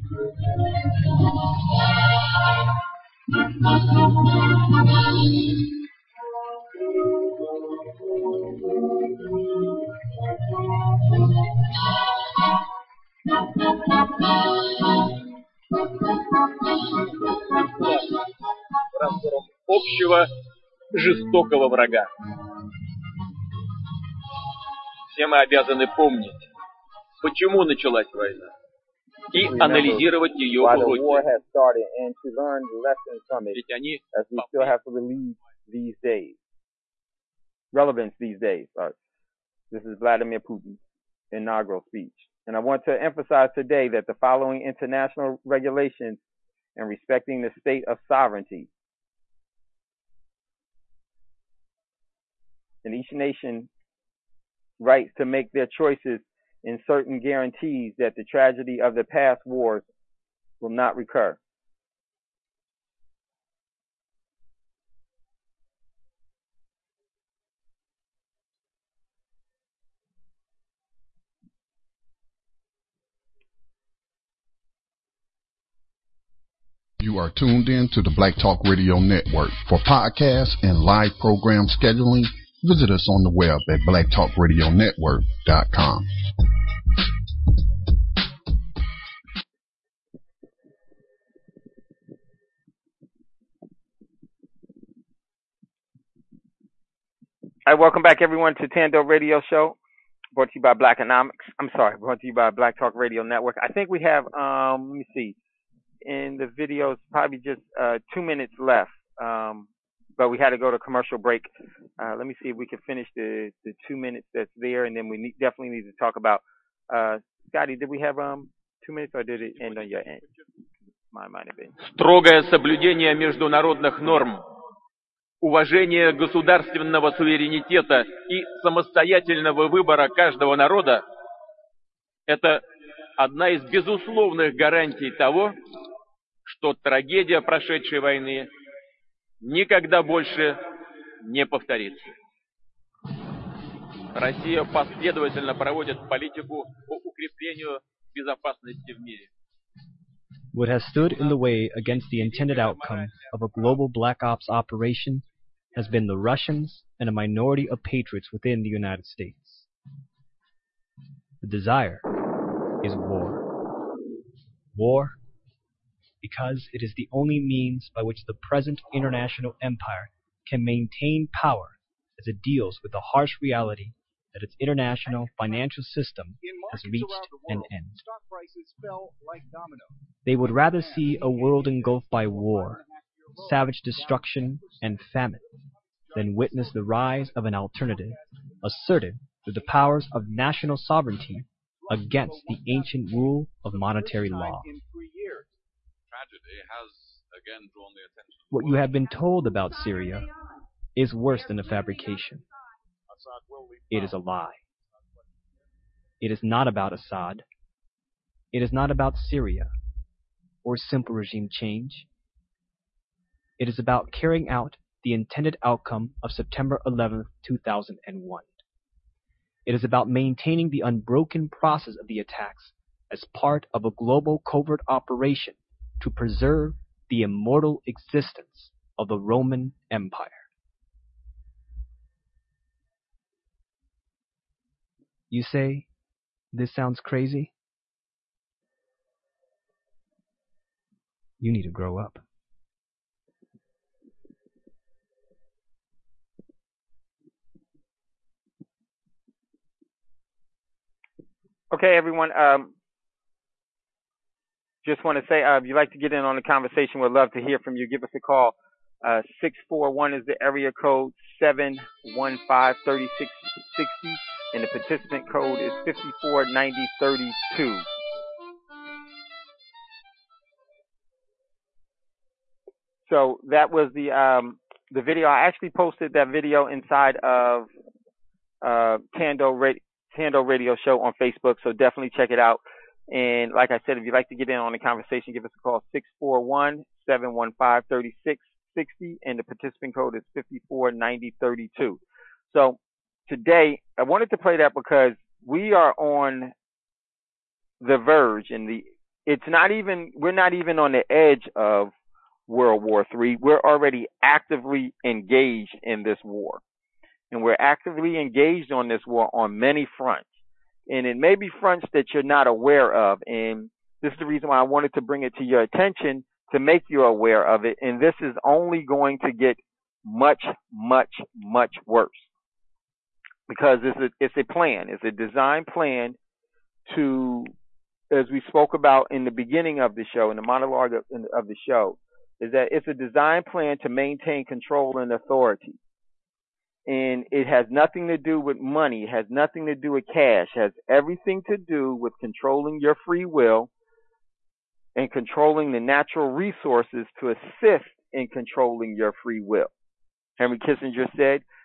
Разгром общего жестокого врага. Все мы обязаны помнить, почему началась война, и анализировать ее уроки. Ведь они relevance these days. This is Vladimir Putin's inaugural speech. And I want to emphasize today that the following international regulations and respecting the state of sovereignty and each nation rights to make their choices in certain guarantees that the tragedy of the past wars will not recur. You are tuned in to the Black Talk Radio Network. For podcasts and live program scheduling, visit us on the web at blacktalkradionetwork.com. All right, welcome back everyone to Tando Radio Show, brought to you by brought to you by Black Talk Radio Network. I think we have, let me see, in the videos, probably just 2 minutes left, but we had to go to commercial break. Let me see if we can finish the 2 minutes that's there, and then we definitely need to talk about, Scotty, did we have 2 minutes, or did it end on your end? Mine might have been. Строгое соблюдение международных норм, уважение государственного суверенитета и самостоятельного выбора каждого народа – это одна из безусловных гарантий того, что трагедия прошедшей войны никогда больше не повторится. Россия последовательно проводит политику по укреплению безопасности в мире. What has stood in the way against the intended outcome of a global Black Ops operation has been the Russians and a minority of patriots within the United States. The desire is war. War, because it is the only means by which the present international empire can maintain power as it deals with the harsh reality that its international financial system has reached an end. They would rather see a world engulfed by war, savage destruction, and famine than witness the rise of an alternative asserted through the powers of national sovereignty against the ancient rule of monetary law. What you have been told about Syria is worse than a fabrication. It is a lie. It is not about Assad. It is not about Syria or simple regime change. It is about carrying out the intended outcome of September 11, 2001. It is about maintaining the unbroken process of the attacks as part of a global covert operation to preserve the immortal existence of the Roman Empire. You say, this sounds crazy? You need to grow up. Okay, everyone. Just want to say, if you'd like to get in on the conversation, we'd love to hear from you. Give us a call. 641 is the area code, 715-3660, and the participant code is 549032. So that was the video. I actually posted that video inside of Tando Radio Show on Facebook, so definitely check it out. And like I said, if you'd like to get in on the conversation, give us a call, 641-715-3660, and the participant code is 549032. So today, I wanted to play that because we are on the verge, and we're not even on the edge of World War III. We're already actively engaged in this war. And we're actively engaged on this war on many fronts. And it may be fronts that you're not aware of. And this is the reason why I wanted to bring it to your attention, to make you aware of it. And this is only going to get much, much, much worse. Because it's a plan. It's a design plan to, as we spoke about in the beginning of the show, in the monologue of the show, is that it's a design plan to maintain control and authority. And it has nothing to do with money. It has nothing to do with cash. It has everything to do with controlling your free will and controlling the natural resources to assist in controlling your free will. Henry Kissinger said,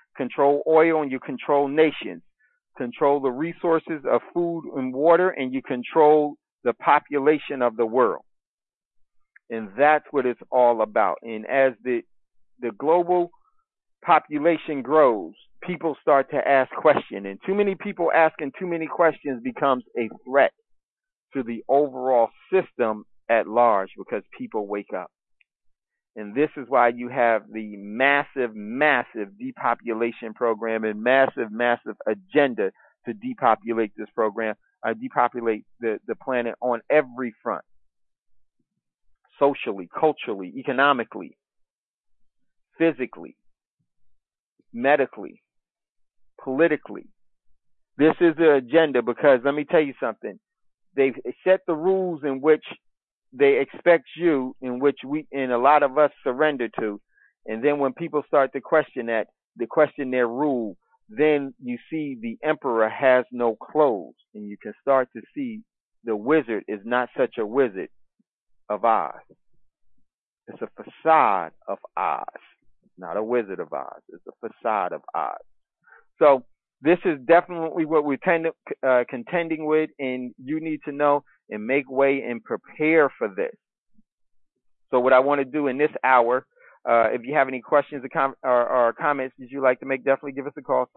control oil and you control nations, control the resources of food and water, and you control the population of the world. And that's what it's all about. And as the global population grows, people start to ask questions. And too many people asking too many questions becomes a threat to the overall system at large because people wake up. And this is why you have the massive, massive depopulation program and massive, massive agenda to depopulate this program, depopulate the planet on every front. Socially, culturally, economically, physically, medically, politically. This is the agenda because let me tell you something. They've set the rules in which they expect you, in which we and a lot of us surrender to. And then when people start to question that, they question their rule, then you see the emperor has no clothes. And you can start to see the wizard is not such a wizard of Oz. It's a facade of Oz. It's not a wizard of Oz. It's a facade of Oz. So this is definitely what we're contending with, and you need to know and make way and prepare for this. So what I want to do in this hour, if you have any questions or comments that you'd like to make, definitely give us a call,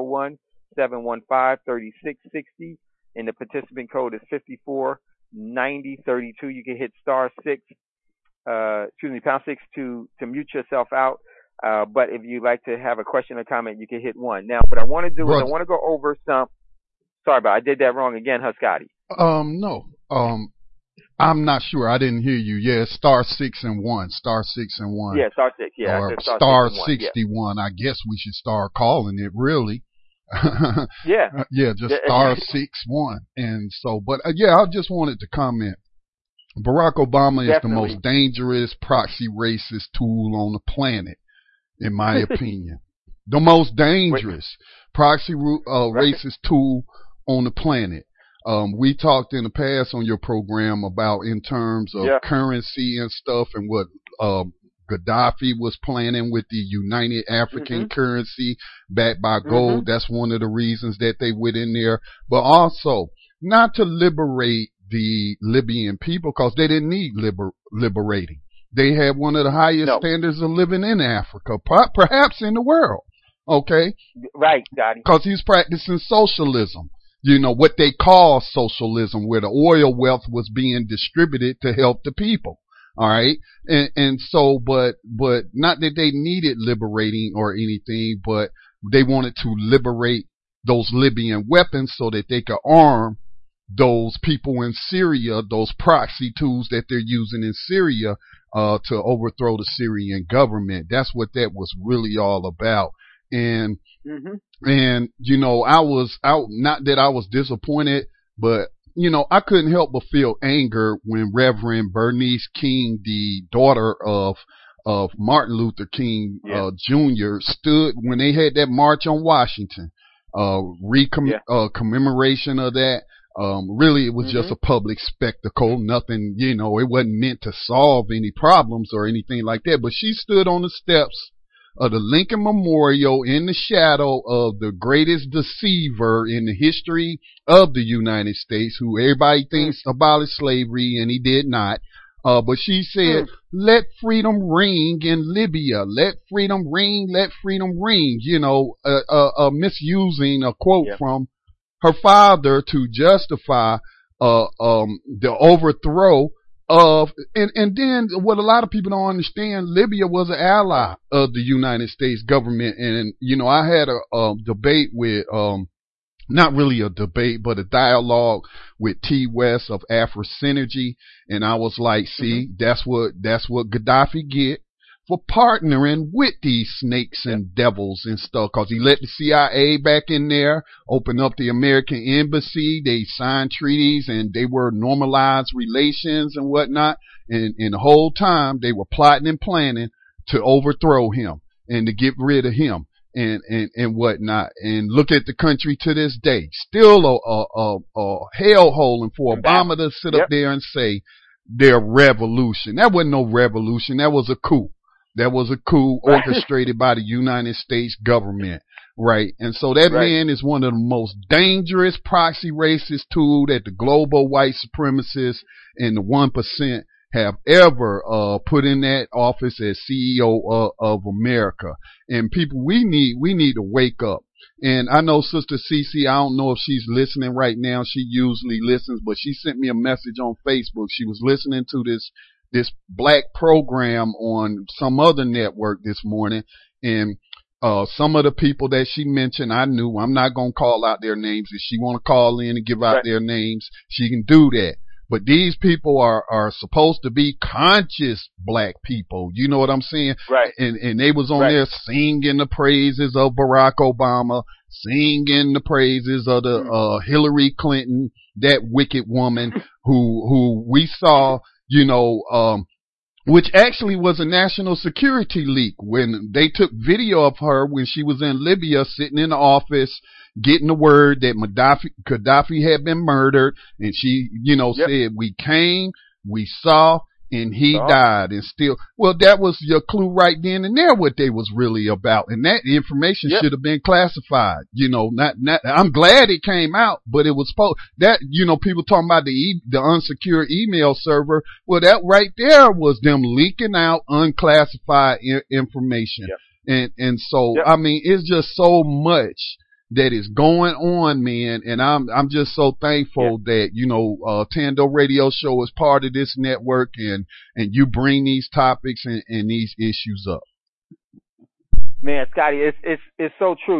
641-715-3660, and the participant code is 549032. You can hit *6, #6 to mute yourself out. But if you'd like to have a question or comment, you can hit 1. Now, what I want to do is I want to go over some. Sorry, but I did that wrong again, Huscotty. No. I'm not sure. I didn't hear you. Yeah, *6 and 1. *6 and 1. Yeah, *6. Yeah, or star 61. Yeah. I guess we should start calling it really. Yeah. Yeah, just *61. And so, but yeah, I just wanted to comment. Barack Obama is the most dangerous proxy racist tool on the planet, in my opinion. The most dangerous proxy racist tool on the planet. We talked in the past on your program about in terms of currency and stuff and what Gaddafi was planning with the United African currency backed by gold. That's one of the reasons that they went in there. But also not to liberate the Libyan people because they didn't need liberating. They had one of the highest standards of living in Africa, perhaps in the world. Okay? Right, Daddy. Because he's practicing socialism. You know, what they call socialism, where the oil wealth was being distributed to help the people. All right. And so, but not that they needed liberating or anything, but they wanted to liberate those Libyan weapons so that they could arm those people in Syria, those proxy tools that they're using in Syria, to overthrow the Syrian government. That's what that was really all about. And, and, you know, I was out, not that I was disappointed, but, you know, I couldn't help but feel anger when Reverend Bernice King, the daughter of Martin Luther King, Jr., stood when they had that march on Washington, commemoration of that. Really, it was just a public spectacle. Nothing, you know, it wasn't meant to solve any problems or anything like that. But she stood on the steps of the Lincoln Memorial in the shadow of the greatest deceiver in the history of the United States, who everybody thinks abolished slavery, and he did not. But she said, let freedom ring in Libya. Let freedom ring, let freedom ring. You know, misusing a quote from her father to justify the overthrow of, and then what a lot of people don't understand, Libya was an ally of the United States government. And, you know, I had a debate with, not really a debate, but a dialogue with T. West of Afro Synergy. And I was like, see, that's what Gaddafi get for partnering with these snakes and devils and stuff, because he let the CIA back in there, open up the American embassy, they signed treaties, and they were normalized relations and whatnot, and the whole time they were plotting and planning to overthrow him and to get rid of him and whatnot. And look at the country to this day, still a hellhole, and for Obama to sit up there and say their revolution, that wasn't no revolution, that was a coup. That was a coup orchestrated by the United States government. right? And so that man is one of the most dangerous proxy racist tool that the global white supremacists and the 1% have ever put in that office as CEO of America. And people, we need to wake up. And I know Sister Cece, I don't know if she's listening right now. She usually listens, but she sent me a message on Facebook. She was listening to this black program on some other network this morning, and some of the people that she mentioned, I knew. I'm not going to call out their names. If she want to call in and give out their names, she can do that. But these people are supposed to be conscious black people. You know what I'm saying? Right. And they was on there singing the praises of Barack Obama, singing the praises of the Hillary Clinton, that wicked woman who we saw, which actually was a national security leak when they took video of her when she was in Libya sitting in the office getting the word that Gaddafi had been murdered, and she, said, we came, we saw, and he died. And still, well, that was your clue right then and there what they was really about. And that information should have been classified. I'm glad it came out, but it was people talking about the unsecured email server. Well, that right there was them leaking out unclassified information. And so, I mean, it's just so much that is going on, man, and I'm just so thankful that Tando Radio Show is part of this network, and you bring these topics and these issues up. Man, Scotty, it's so true.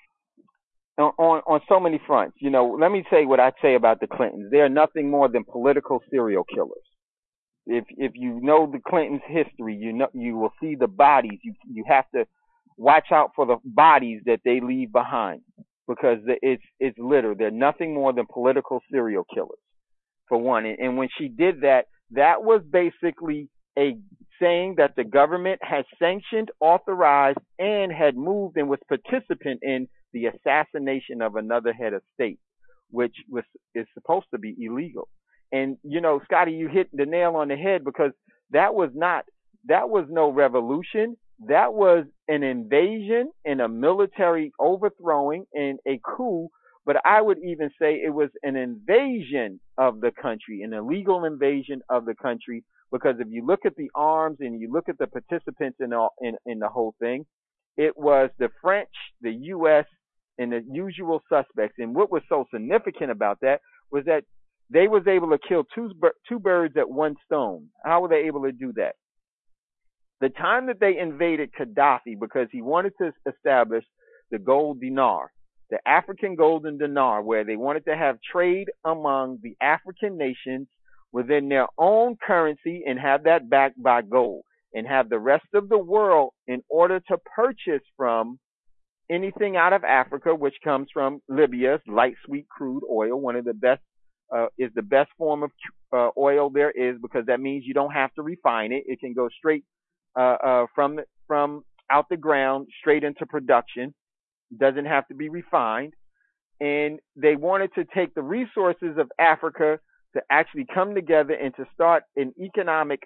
On so many fronts. Let me tell you what I'd say about the Clintons. They're nothing more than political serial killers. If you know the Clintons' history, you will see the bodies. You have to watch out for the bodies that they leave behind, because it's litter. They're nothing more than political serial killers, for one. And when she did that, that was basically saying that the government had sanctioned, authorized, and had moved and was participant in the assassination of another head of state, which is supposed to be illegal. And Scotty, you hit the nail on the head, because that was no revolution. That was an invasion and a military overthrowing and a coup, but I would even say it was an invasion of the country, an illegal invasion of the country, because if you look at the arms and you look at the participants in the whole thing, it was the French, the U.S., and the usual suspects. And what was so significant about that was that they was able to kill two birds at one stone. How were they able to do that? The time that they invaded Gaddafi, because he wanted to establish the gold dinar, the African golden dinar, where they wanted to have trade among the African nations within their own currency and have that backed by gold, and have the rest of the world in order to purchase from anything out of Africa, which comes from Libya's light sweet crude oil, one of the best, is the best form of oil there is, because that means you don't have to refine it. It can go straight from out the ground straight into production. Doesn't have to be refined. And they wanted to take the resources of Africa to actually come together and to start an economic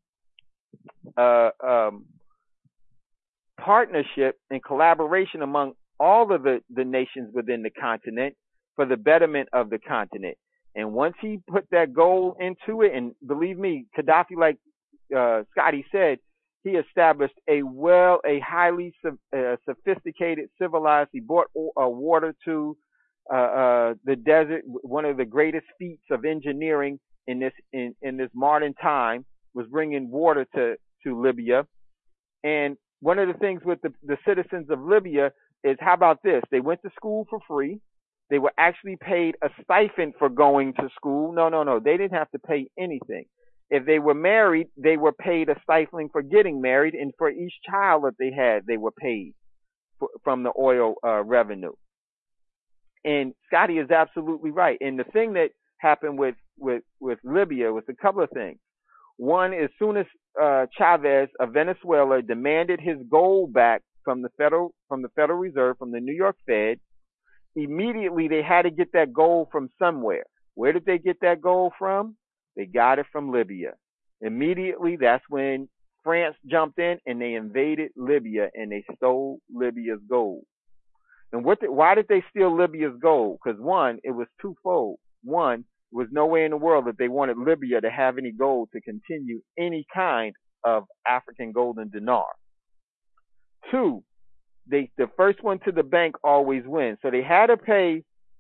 partnership and collaboration among all of the nations within the continent for the betterment of the continent. And once he put that goal into it, and believe me, Gaddafi, like Scotty said, he established a highly sophisticated, civilized. He brought water to the desert. One of the greatest feats of engineering in this modern time was bringing water to Libya. And one of the things with the citizens of Libya is, how about this? They went to school for free. They were actually paid a stipend for going to school. No. They didn't have to pay anything. If they were married, they were paid a stipend for getting married, and for each child that they had, they were paid from the oil revenue. And Scotty is absolutely right. And the thing that happened with Libya was a couple of things. One, as soon as Chavez of Venezuela demanded his gold back from the Federal Reserve, from the New York Fed, immediately they had to get that gold from somewhere. Where did they get that gold from? They got it from Libya. Immediately, that's when France jumped in and they invaded Libya and they stole Libya's gold. And why did they steal Libya's gold? Because one, it was twofold. One, there was no way in the world that they wanted Libya to have any gold to continue any kind of African golden dinar. Two, the first one to the bank always wins. So they had to pay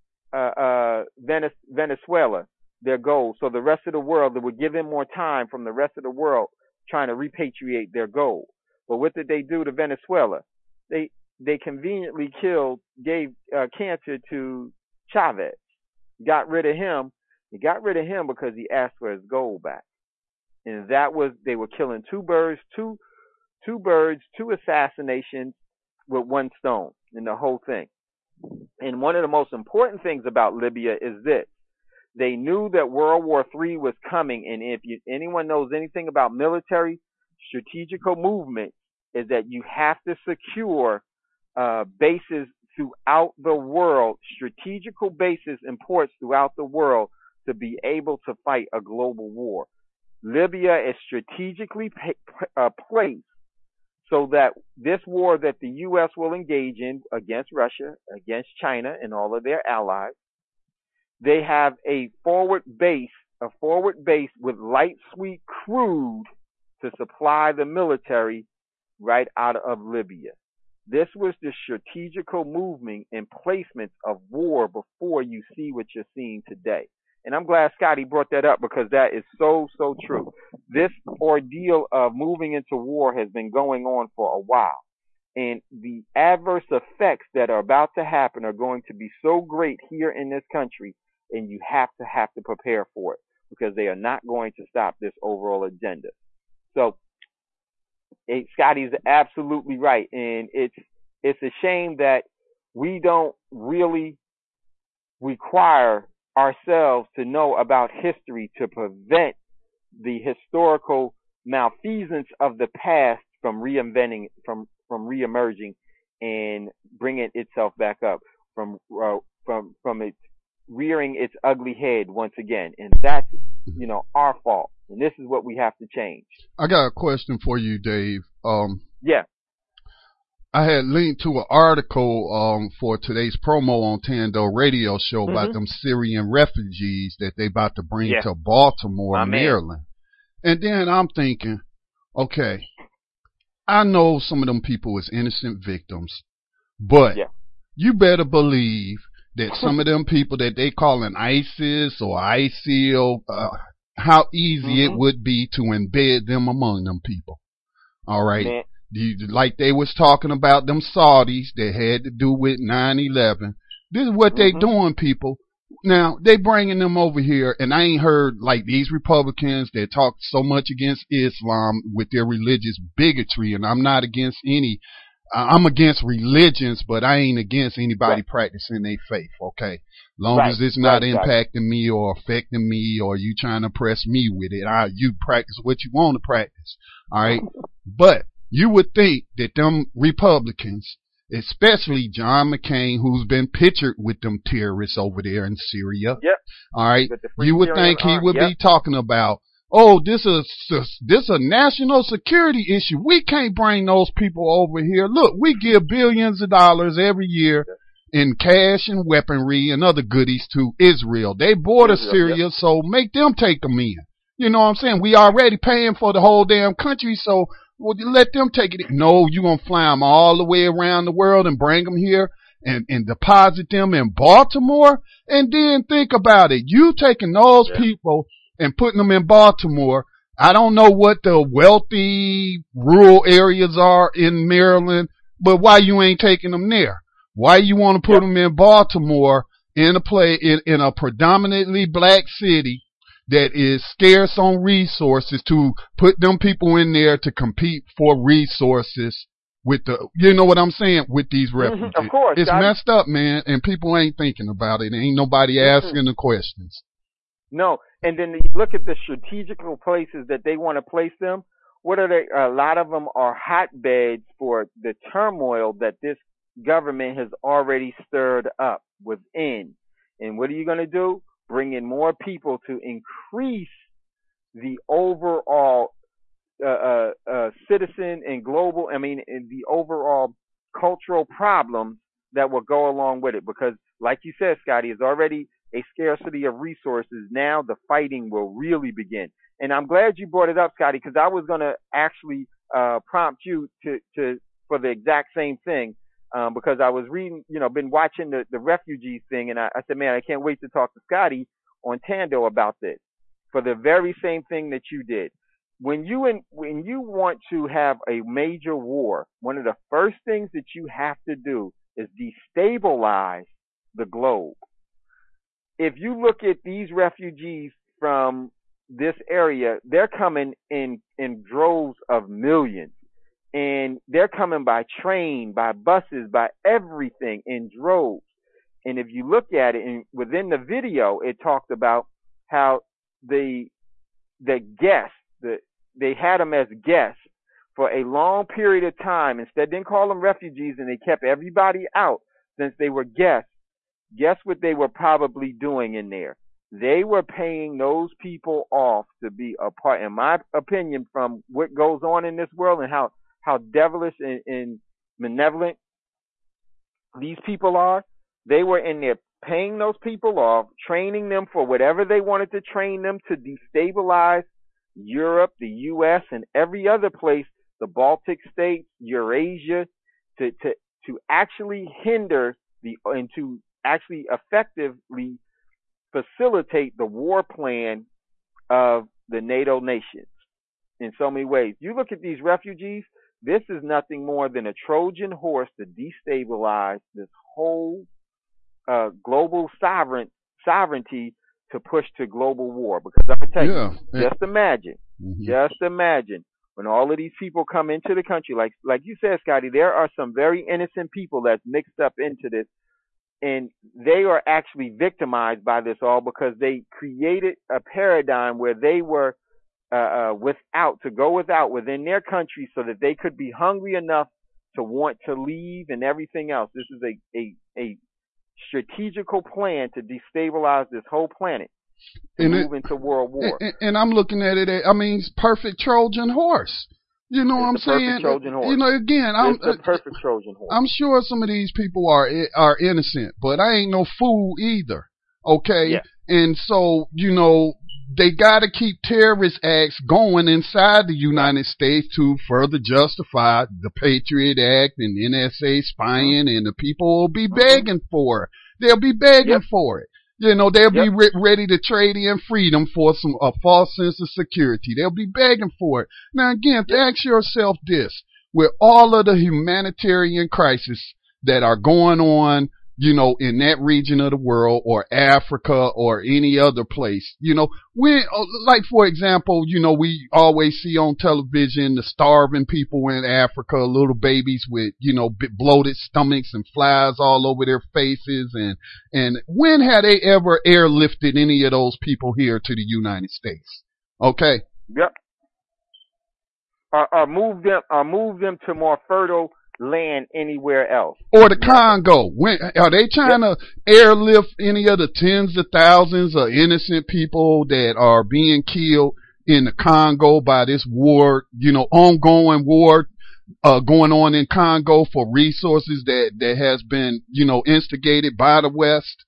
Venezuela their gold, so the rest of the world, that would give them more time from the rest of the world trying to repatriate their gold. But what did they do to Venezuela? They conveniently gave cancer to Chavez. Got rid of him. They got rid of him because he asked for his gold back. And they were killing two birds, two assassinations with one stone in the whole thing. And one of the most important things about Libya is this. They knew that World War III was coming, and if anyone knows anything about military strategical movement, is that you have to secure bases throughout the world, strategical bases and ports throughout the world to be able to fight a global war. Libya is strategically placed so that this war that the U.S. will engage in against Russia, against China, and all of their allies, they have a forward base with light sweet crude to supply the military right out of Libya. This was the strategical movement and placement of war before you see what you're seeing today. And I'm glad Scotty brought that up because that is so, so true. This ordeal of moving into war has been going on for a while. And the adverse effects that are about to happen are going to be so great here in this country, and you have to prepare for it because they are not going to stop this overall agenda. So Scotty's absolutely right. And it's a shame that we don't really require ourselves to know about history to prevent the historical malfeasance of the past from reemerging and bringing itself back up from its rearing its ugly head once again. And that's, our fault. And this is what we have to change. I got a question for you, Dave. Yeah. I had linked to an article for today's promo on Tando Radio Show about them Syrian refugees that they about to bring to Baltimore, Maryland. And then I'm thinking, okay, I know some of them people is innocent victims, but you better believe that some of them people that they calling ISIS or ISIL, how easy it would be to embed them among them people. All right. Like they was talking about them Saudis that had to do with 9/11. This is what they doing, people. Now, they bringing them over here, and I ain't heard like these Republicans that talk so much against Islam with their religious bigotry, and I'm not against any, I'm against religions, but I ain't against anybody practicing their faith, okay? Long as it's not impacting me or affecting me or you trying to press me with it. You practice what you want to practice, all right? But you would think that them Republicans, especially John McCain, who's been pictured with them terrorists over there in Syria, all right, you would think he would be talking about, oh, this is a national security issue. We can't bring those people over here. Look, we give billions of dollars every year in cash and weaponry and other goodies to Israel. They border Syria, so make them take them in. You know what I'm saying? We already paying for the whole damn country, so let them take it. No, you gonna fly them all the way around the world and bring them here and deposit them in Baltimore? And then think about it. You taking those people and putting them in Baltimore. I don't know what the wealthy rural areas are in Maryland, but why you ain't taking them there? Why you want to put them in Baltimore in a predominantly black city that is scarce on resources, to put them people in there to compete for resources with you know what I'm saying, with these refugees. Of course. It's messed up, man, and people ain't thinking about it. Ain't nobody asking the questions. No, and then you look at the strategical places that they want to place them. What are they? A lot of them are hotbeds for the turmoil that this government has already stirred up within. And what are you going to do? Bring in more people to increase the overall citizen and global, the overall cultural problems that will go along with it, because like you said, Scotty, it's already a scarcity of resources. Now the fighting will really begin. And I'm glad you brought it up, Scotty, because I was going to actually prompt you to for the exact same thing, because I was reading, been watching the refugees thing, and I said, man, I can't wait to talk to Scotty on Tando about this, for the very same thing that you did. When you want to have a major war, one of the first things that you have to do is destabilize the globe. If you look at these refugees from this area, they're coming in droves of millions. And they're coming by train, by buses, by everything in droves. And if you look at it, and within the video, it talked about how the guests, they had them as guests for a long period of time. Instead, didn't call them refugees, and they kept everybody out since they were guests. Guess what they were probably doing in there? They were paying those people off to be a part, in my opinion, from what goes on in this world and how devilish and malevolent these people are. They were in there paying those people off, training them for whatever they wanted to train them to destabilize Europe, the U.S., and every other place, the Baltic states, Eurasia, to actually hinder and to actually effectively facilitate the war plan of the NATO nations in so many ways. You look at these refugees, this is nothing more than a Trojan horse to destabilize this whole global sovereignty to push to global war. Because I'm going to tell you, just imagine when all of these people come into the country, like you said, Scotty, there are some very innocent people that's mixed up into this, and they are actually victimized by this all because they created a paradigm where they were to go without within their country so that they could be hungry enough to want to leave and everything else. This is a strategical plan to destabilize this whole planet and move into world war. And I'm looking at it, it's perfect Trojan horse. You know what I'm saying? Trojan horse. Again, it's the perfect Trojan horse. I'm sure some of these people are innocent, but I ain't no fool either. Okay? Yeah. And so, they got to keep terrorist acts going inside the United States to further justify the Patriot Act and NSA spying, and the people will be begging for it. They'll be begging for it. They'll be ready to trade in freedom for a false sense of security. They'll be begging for it. Now, again, ask yourself this. With all of the humanitarian crises that are going on, in that region of the world, or Africa, or any other place, like, for example, we always see on television the starving people in Africa, little babies with, bloated stomachs and flies all over their faces. And when had they ever airlifted any of those people here to the United States? Okay. Yep. Or move them to more fertile land anywhere else. Or the Congo. Are they trying to airlift any of the tens of thousands of innocent people that are being killed in the Congo by this war, ongoing war going on in Congo for resources that has been, instigated by the West?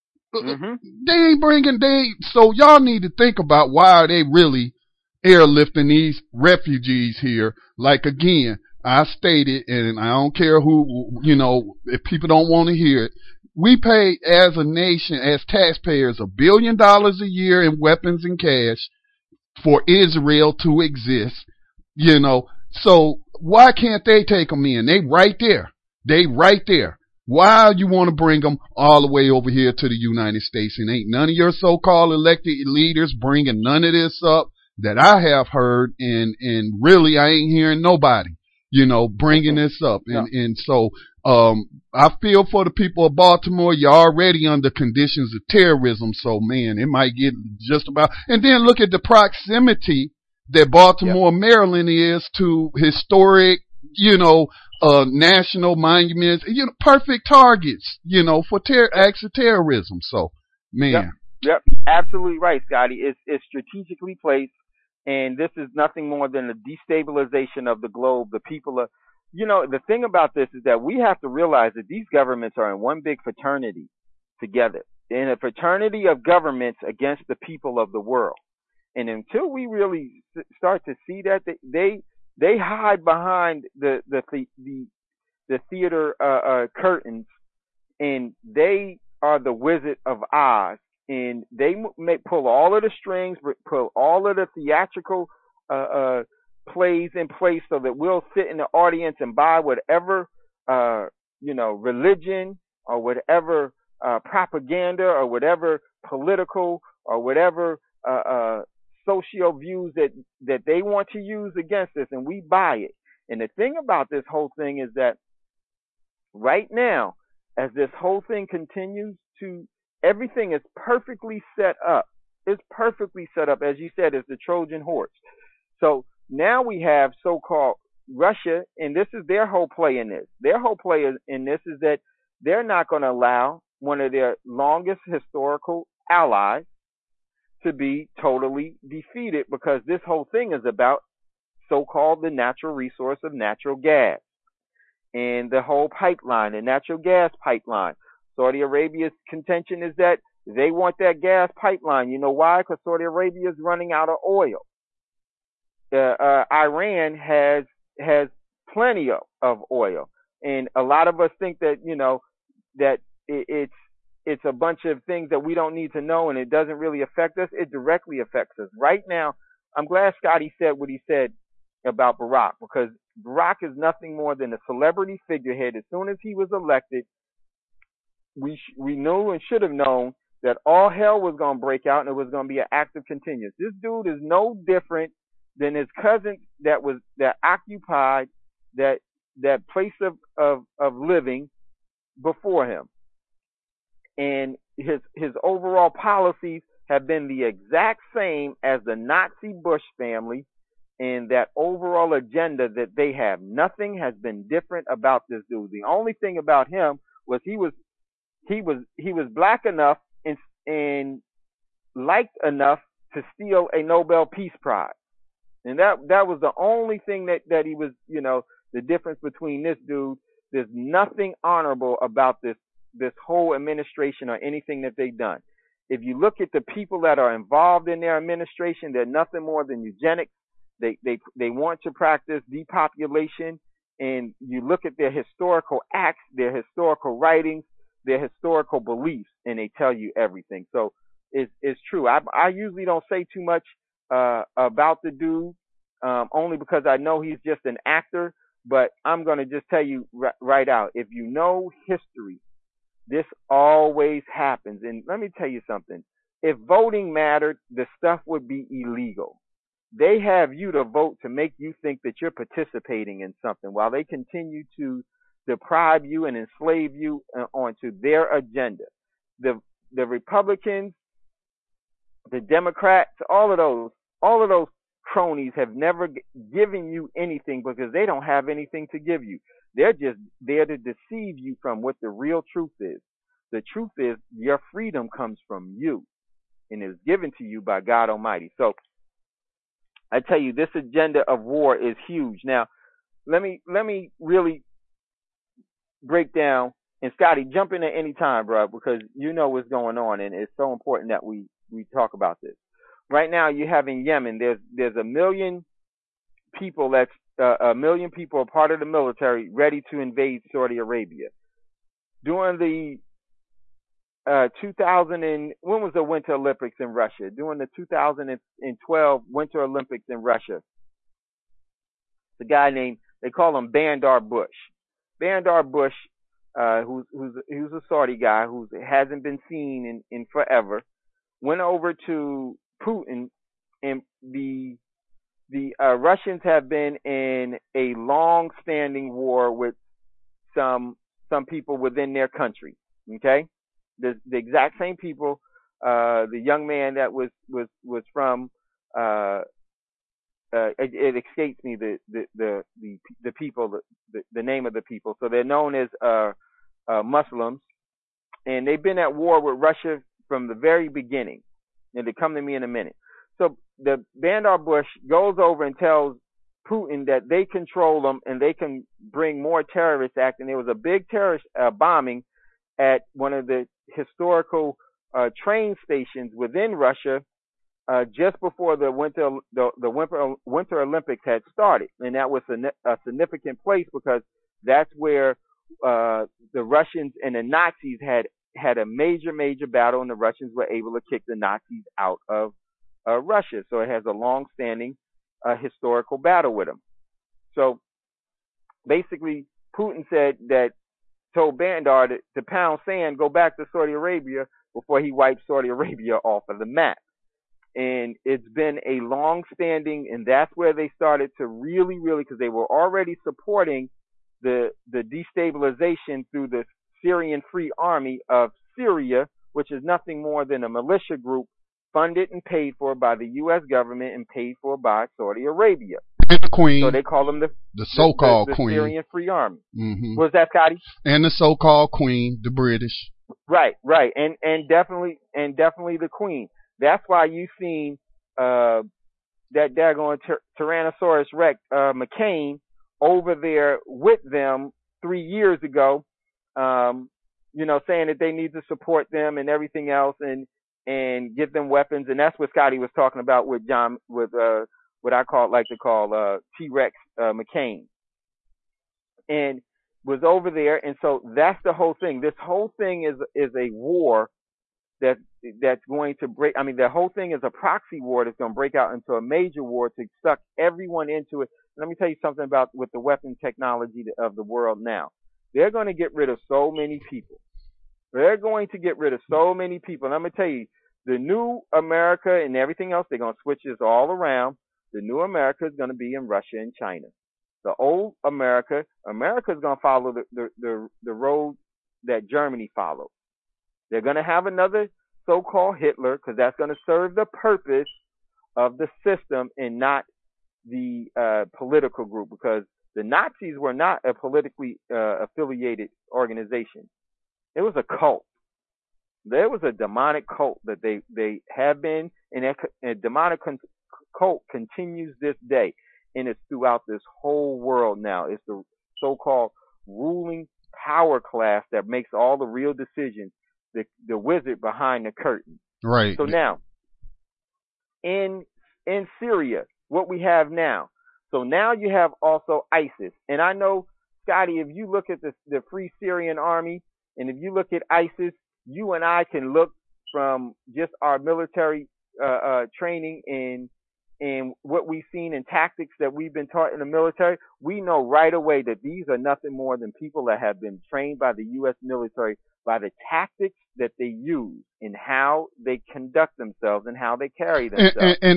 Mm-hmm. So y'all need to think about, why are they really airlifting these refugees here? Like, again, I stated, and I don't care who, if people don't want to hear it, we pay as a nation, as taxpayers, $1 billion a year in weapons and cash for Israel to exist, so why can't they take them in? They right there. Why you want to bring them all the way over here to the United States? And ain't none of your so-called elected leaders bringing none of this up that I have heard, and really I ain't hearing nobody bringing this up. And so, I feel for the people of Baltimore. You're already under conditions of terrorism. So, man, it might get just about, and then look at the proximity that Baltimore, Maryland is to historic, national monuments, perfect targets, for acts of terrorism. So, man. Yep. Absolutely right, Scotty. It's strategically placed. And this is nothing more than a destabilization of the globe. The people the thing about this is that we have to realize that these governments are in one big fraternity together, in a fraternity of governments against the people of the world. And until we really start to see that, they hide behind the theater curtains, and they are the Wizard of Oz, and they pull all of the strings, pull all of the theatrical plays in place, so that we'll sit in the audience and buy whatever religion or whatever propaganda or whatever political or whatever socio views that they want to use against us, and we buy it. And the thing about this whole thing is that right now, as this whole thing continues to, everything is perfectly set up. It's perfectly set up, as you said, as the Trojan horse. So now we have so-called Russia, and this is their whole play in this. Their whole play in this is that they're not going to allow one of their longest historical allies to be totally defeated, because this whole thing is about so-called the natural resource of natural gas and the whole pipeline, the natural gas pipeline. Saudi Arabia's contention is that they want that gas pipeline. You know why? Because Saudi Arabia is running out of oil. Iran has plenty of oil, and a lot of us think that that it's a bunch of things that we don't need to know, and it doesn't really affect us. It directly affects us. Right now, I'm glad Scotty said what he said about Barack, because Barack is nothing more than a celebrity figurehead. As soon as he was elected, we knew and should have known that all hell was going to break out, and it was going to be an active continuous. This dude is no different than his cousin that occupied that place of living before him. And his overall policies have been the exact same as the Nazi Bush family, and that overall agenda that they have. Nothing has been different about this dude. The only thing about him was he was black enough and liked enough to steal a Nobel Peace Prize. And that was the only thing that he was, the difference between this dude. There's nothing honorable about this whole administration or anything that they've done. If you look at the people that are involved in their administration, they're nothing more than eugenics. They want to practice depopulation, and you look at their historical acts, their historical writings, their historical beliefs, and they tell you everything. So it's true. I usually don't say too much about the dude, only because I know he's just an actor, but I'm going to just tell you right out. If you know history, this always happens. And let me tell you something. If voting mattered, the stuff would be illegal. They have you to vote to make you think that you're participating in something, while they continue to deprive you and enslave you onto their agenda. The Republicans, the Democrats, all of those cronies have never given you anything, because they don't have anything to give you. They're just there to deceive you from what the real truth is. The truth is your freedom comes from you and is given to you by God Almighty. So I tell you, this agenda of war is huge. Now, let me really break down, and Scotty, jump in at any time, bro, because you know what's going on, and it's so important that we talk about this. Right now, you have in Yemen, there's 1 million people that's 1 million people are part of the military ready to invade Saudi Arabia. During the when was the Winter Olympics in Russia? During the 2012 Winter Olympics in Russia, the guy named, they call him Bandar Bush. Bandar Bush, who's a Saudi guy who hasn't been seen in forever, went over to Putin, and the Russians have been in a long-standing war with some people within their country. Okay, the exact same people. The young man that was from it escapes me the people, the name of the people. So they're known as Muslims, and they've been at war with Russia from the very beginning. And they come to me in a minute. So the Bandar Bush goes over and tells Putin that they control them and they can bring more terrorist acts. And there was a big terrorist bombing at one of the historical train stations within Russia just before the Winter Olympics had started, and that was a significant place because that's where the Russians and the Nazis had a major battle, and the Russians were able to kick the Nazis out of Russia. So it has a long-standing historical battle with them. So basically, Putin told Bandar to pound sand, go back to Saudi Arabia before he wiped Saudi Arabia off of the map. And it's been a long-standing, and that's where they started to really, because they were already supporting the destabilization through the Syrian Free Army of Syria, which is nothing more than a militia group funded and paid for by the U.S. government and paid for by Saudi Arabia. And the Queen. So they call them the so-called the Queen. Syrian Free Army. Mm-hmm. What's that, Scotty? And the so-called Queen, the British. Right, and definitely the Queen. That's why you've seen that daggone Tyrannosaurus Rex McCain over there with them 3 years ago, saying that they need to support them and everything else and give them weapons. And that's what Scotty was talking about with what I like to call T-Rex McCain. And was over there, and so that's the whole thing. This whole thing is a war that's going to break. I mean, the whole thing is a proxy war that's going to break out into a major war to suck everyone into it. Let me tell you something about with the weapon technology of the world now. They're going to get rid of so many people. They're going to get rid of so many people. And I'm going to tell you, the new America and everything else, they're going to switch this all around. The new America is going to be in Russia and China. The old America is going to follow the road that Germany followed. They're going to have another so-called Hitler because that's going to serve the purpose of the system and not the political group, because the Nazis were not a politically affiliated organization. It was a cult. There was a demonic cult that they have been, and a demonic cult continues this day, and it's throughout this whole world now. It's the so-called ruling power class that makes all the real decisions, the wizard behind the curtain. Right. So now, in Syria, what we have now, so now you have also ISIS. And I know, Scotty, if you look at the Free Syrian Army, and if you look at ISIS, you and I can look from just our military training and what we've seen in tactics that we've been taught in the military. We know right away that these are nothing more than people that have been trained by the U.S. military by the tactics that they use and how they conduct themselves and how they carry themselves. And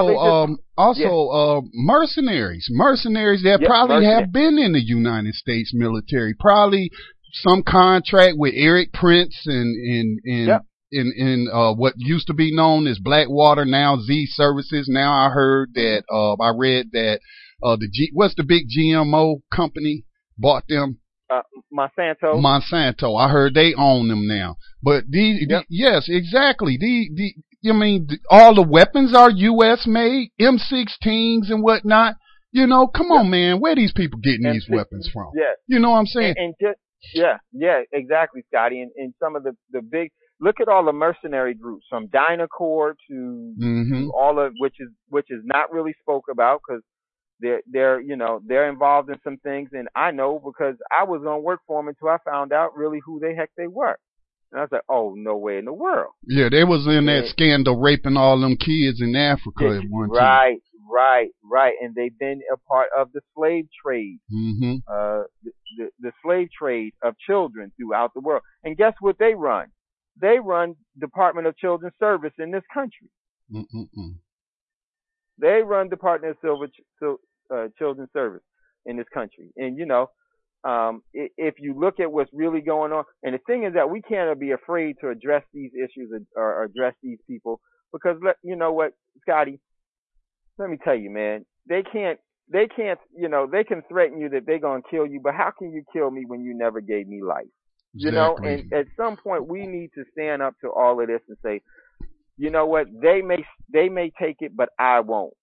also mercenaries that probably have been in the United States military, probably some contract with Eric Prince and what used to be known as Blackwater, now Z Services. Now I heard that I read that what's the big GMO company bought them? Monsanto. I heard they own them now. But yes, exactly. All the weapons are U.S. made, M16s and whatnot. Come on, man. Where these people getting these weapons from? Yeah. You know what I'm saying? Yeah, exactly, Scotty. And some of the big, look at all the mercenary groups from Dynacorp to all of which is not really spoke about because they're involved in some things, and I know because I was gonna work for them until I found out really who the heck they were. And I was like, oh, no way in the world. Yeah, they was in that scandal raping all them kids in Africa at one time. Right. And they've been a part of the slave trade, the slave trade of children throughout the world. And guess what they run? They run Department of Children's Service in this country. They run Department of Children's Service in this country. And, if you look at what's really going on, and the thing is that we can't be afraid to address these issues or address these people because, you know what, Scotty, let me tell you, man, they can threaten you that they're going to kill you, but how can you kill me when you never gave me life? Exactly. And at some point we need to stand up to all of this and say, you know what, they may take it, but I won't.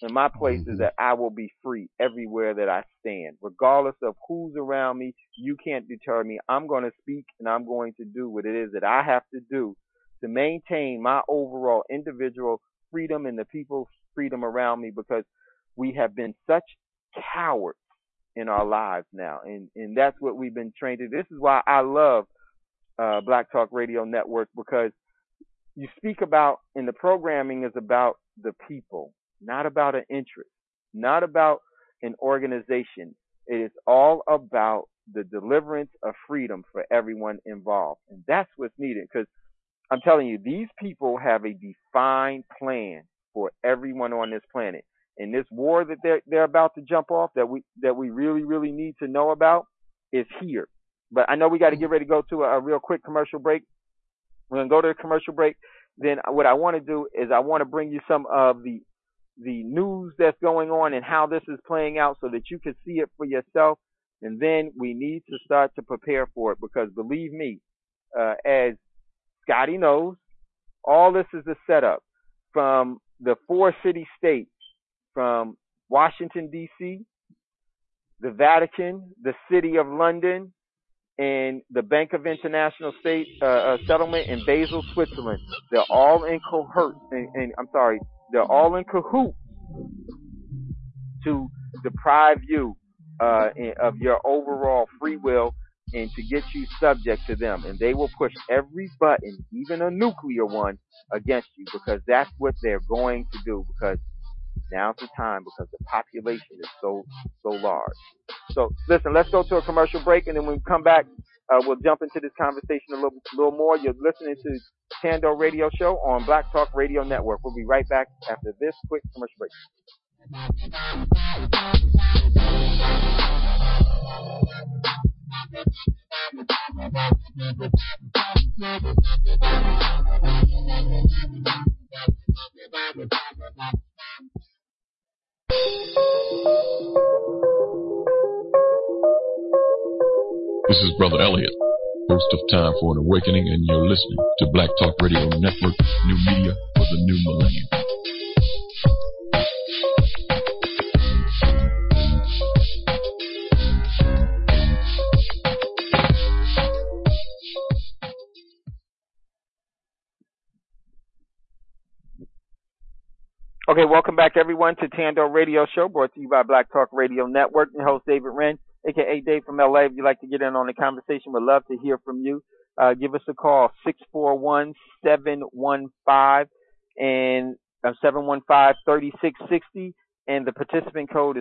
And my place is that I will be free everywhere that I stand. Regardless of who's around me, you can't deter me. I'm going to speak and I'm going to do what it is that I have to do to maintain my overall individual freedom and the people's freedom around me, because we have been such cowards in our lives now. And that's what we've been trained to. This is why I love Black Talk Radio Network, because you speak about, and the programming is about the people, not about an interest, not about an organization. It is all about the deliverance of freedom for everyone involved. And that's what's needed, because I'm telling you, these people have a defined plan for everyone on this planet. And this war that they're about to jump off, that we really, really need to know about, is here. But I know we got to get ready to go to a real quick commercial break. We're going to go to a commercial break. Then what I want to do is I want to bring you some of the news that's going on and how this is playing out so that you can see it for yourself. And then we need to start to prepare for it, because believe me, as Scotty knows, all this is a setup from the 4 city states, from Washington, D.C., the Vatican, the City of London, and the Bank of International Settlement in Basel, Switzerland. They're all in they're all in cahoots to deprive you of your overall free will and to get you subject to them. And they will push every button, even a nuclear one, against you, because that's what they're going to do, because now's the time, because the population is so large. So listen, let's go to a commercial break, and then when we come back, we'll jump into this conversation a little more. You're listening to Tando Radio Show on Black Talk Radio Network. We'll be right back after this quick commercial break. This is Brother Elliot, host of Time for an Awakening, and you're listening to Black Talk Radio Network, new media for the new millennium. Okay, welcome back, everyone, to Tando Radio Show, brought to you by Black Talk Radio Network. Your host, David Wren, a.k.a. Dave from L.A. If you'd like to get in on the conversation, we'd love to hear from you. Give us a call, 641-715 and 715-3660, and the participant code is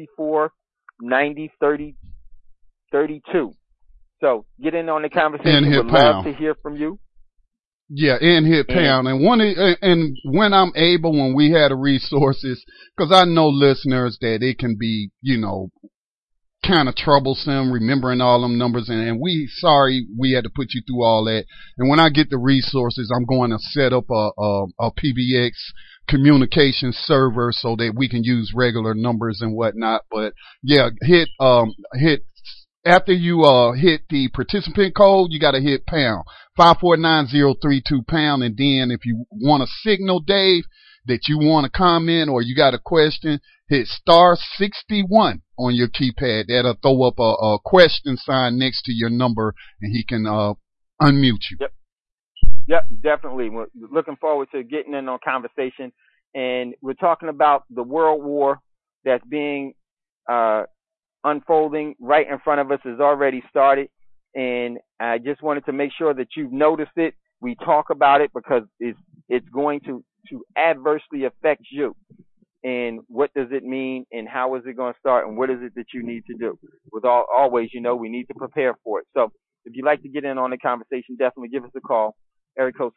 549032. So get in on the conversation. We'd love to hear from you. Yeah, and hit pound. And when I'm able, when we had the resources, because I know listeners that it can be, kind of troublesome remembering all them numbers, and sorry we had to put you through all that. And when I get the resources, I'm going to set up a PBX communication server so that we can use regular numbers and whatnot. But yeah, hit after you hit the participant code, you got to hit pound 549032 pound, and then if you want to signal Dave that you want to comment or you got a question, hit star 61 on your keypad. That'll throw up a question sign next to your number, and he can unmute you. Yep, definitely. We're looking forward to getting in on conversation, and we're talking about the world war that's being unfolding right in front of us. Has already started, and I just wanted to make sure that you've noticed it. We talk about it because it's going to adversely affect you. And what does it mean, and how is it going to start, and what is it that you need to do? Always, we need to prepare for it. So if you'd like to get in on the conversation, definitely give us a call. Area code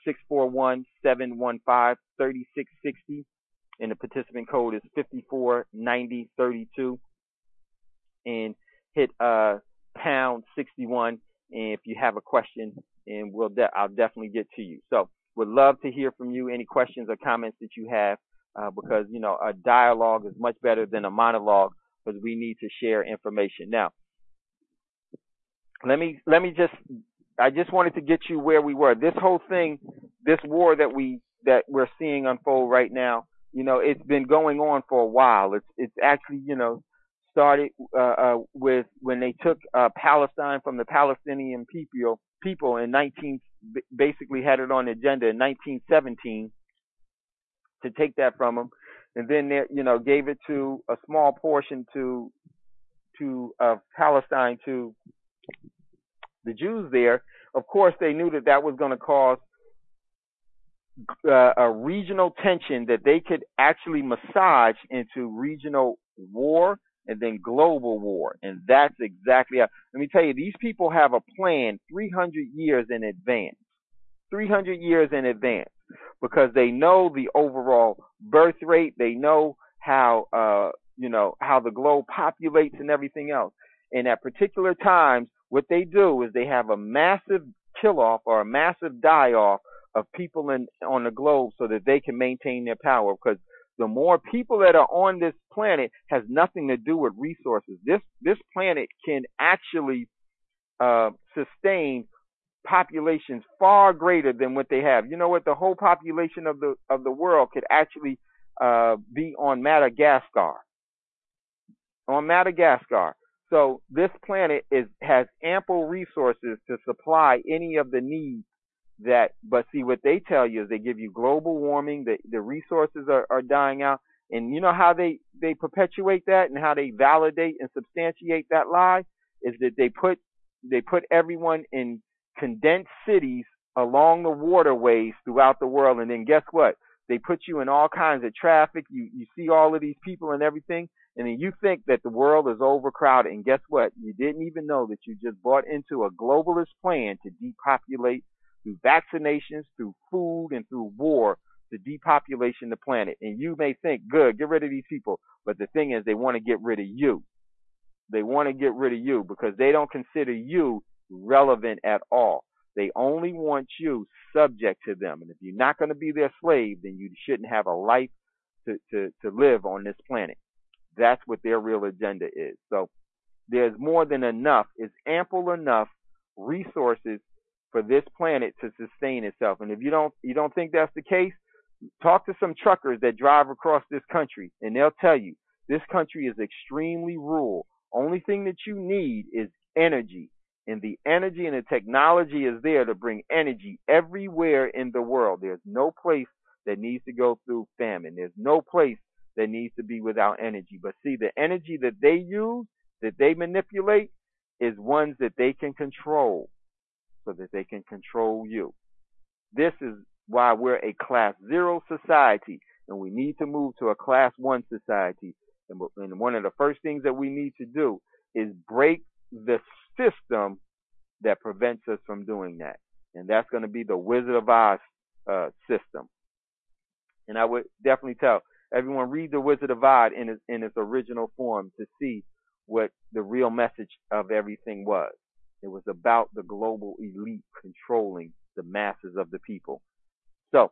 641-715-3660, and the participant code is 549032. And hit pound 61, and if you have a question, and I'll definitely get to you. So would love to hear from you, any questions or comments that you have, because a dialogue is much better than a monologue, because we need to share information. Now, I just wanted to get you where we were. This whole thing, this war that we're seeing unfold right now, it's been going on for a while. It's actually, started with when they took Palestine from the Palestinian people in basically had it on the agenda in 1917 to take that from them, and then they, gave it to a small portion to Palestine to the Jews there. Of course, they knew that was going to cause a regional tension that they could actually massage into regional war and then global war. And that's exactly how. Let me tell you, these people have a plan 300 years in advance. 300 years in advance, because they know the overall birth rate. They know how, how the globe populates and everything else. And at particular times, what they do is they have a massive kill-off or a massive die-off of people on the globe so that they can maintain their power, because the more people that are on this planet has nothing to do with resources. This planet can actually sustain populations far greater than what they have. You know what? The whole population of the world could actually be on Madagascar. On Madagascar. So this planet has ample resources to supply any of the needs but see, what they tell you is they give you global warming, the resources are dying out, and you know how they perpetuate that and how they validate and substantiate that lie is that they put everyone in condensed cities along the waterways throughout the world, and then guess what? They put you in all kinds of traffic. You see all of these people and everything, and then you think that the world is overcrowded, and guess what? You didn't even know that you just bought into a globalist plan to depopulate through vaccinations, through food, and through war, to depopulation the planet. And you may think, good, get rid of these people. But the thing is, they want to get rid of you. They want to get rid of you because they don't consider you relevant at all. They only want you subject to them. And if you're not going to be their slave, then you shouldn't have a life to live on this planet. That's what their real agenda is. So there's more than enough. It's ample enough resources for this planet to sustain itself. And if you don't think that's the case, talk to some truckers that drive across this country, and they'll tell you this country is extremely rural. Only thing that you need is energy. And the energy and the technology is there to bring energy everywhere in the world. There's no place that needs to go through famine. There's no place that needs to be without energy. But see, the energy that they use, that they manipulate, is ones that they can control, so that they can control you. This is why we're a class 0 society, and we need to move to a class 1 society. And one of the first things that we need to do is break the system that prevents us from doing that. And that's going to be the Wizard of Oz system. And I would definitely tell everyone, read the Wizard of Oz in its original form to see what the real message of everything was. It was about the global elite controlling the masses of the people. So,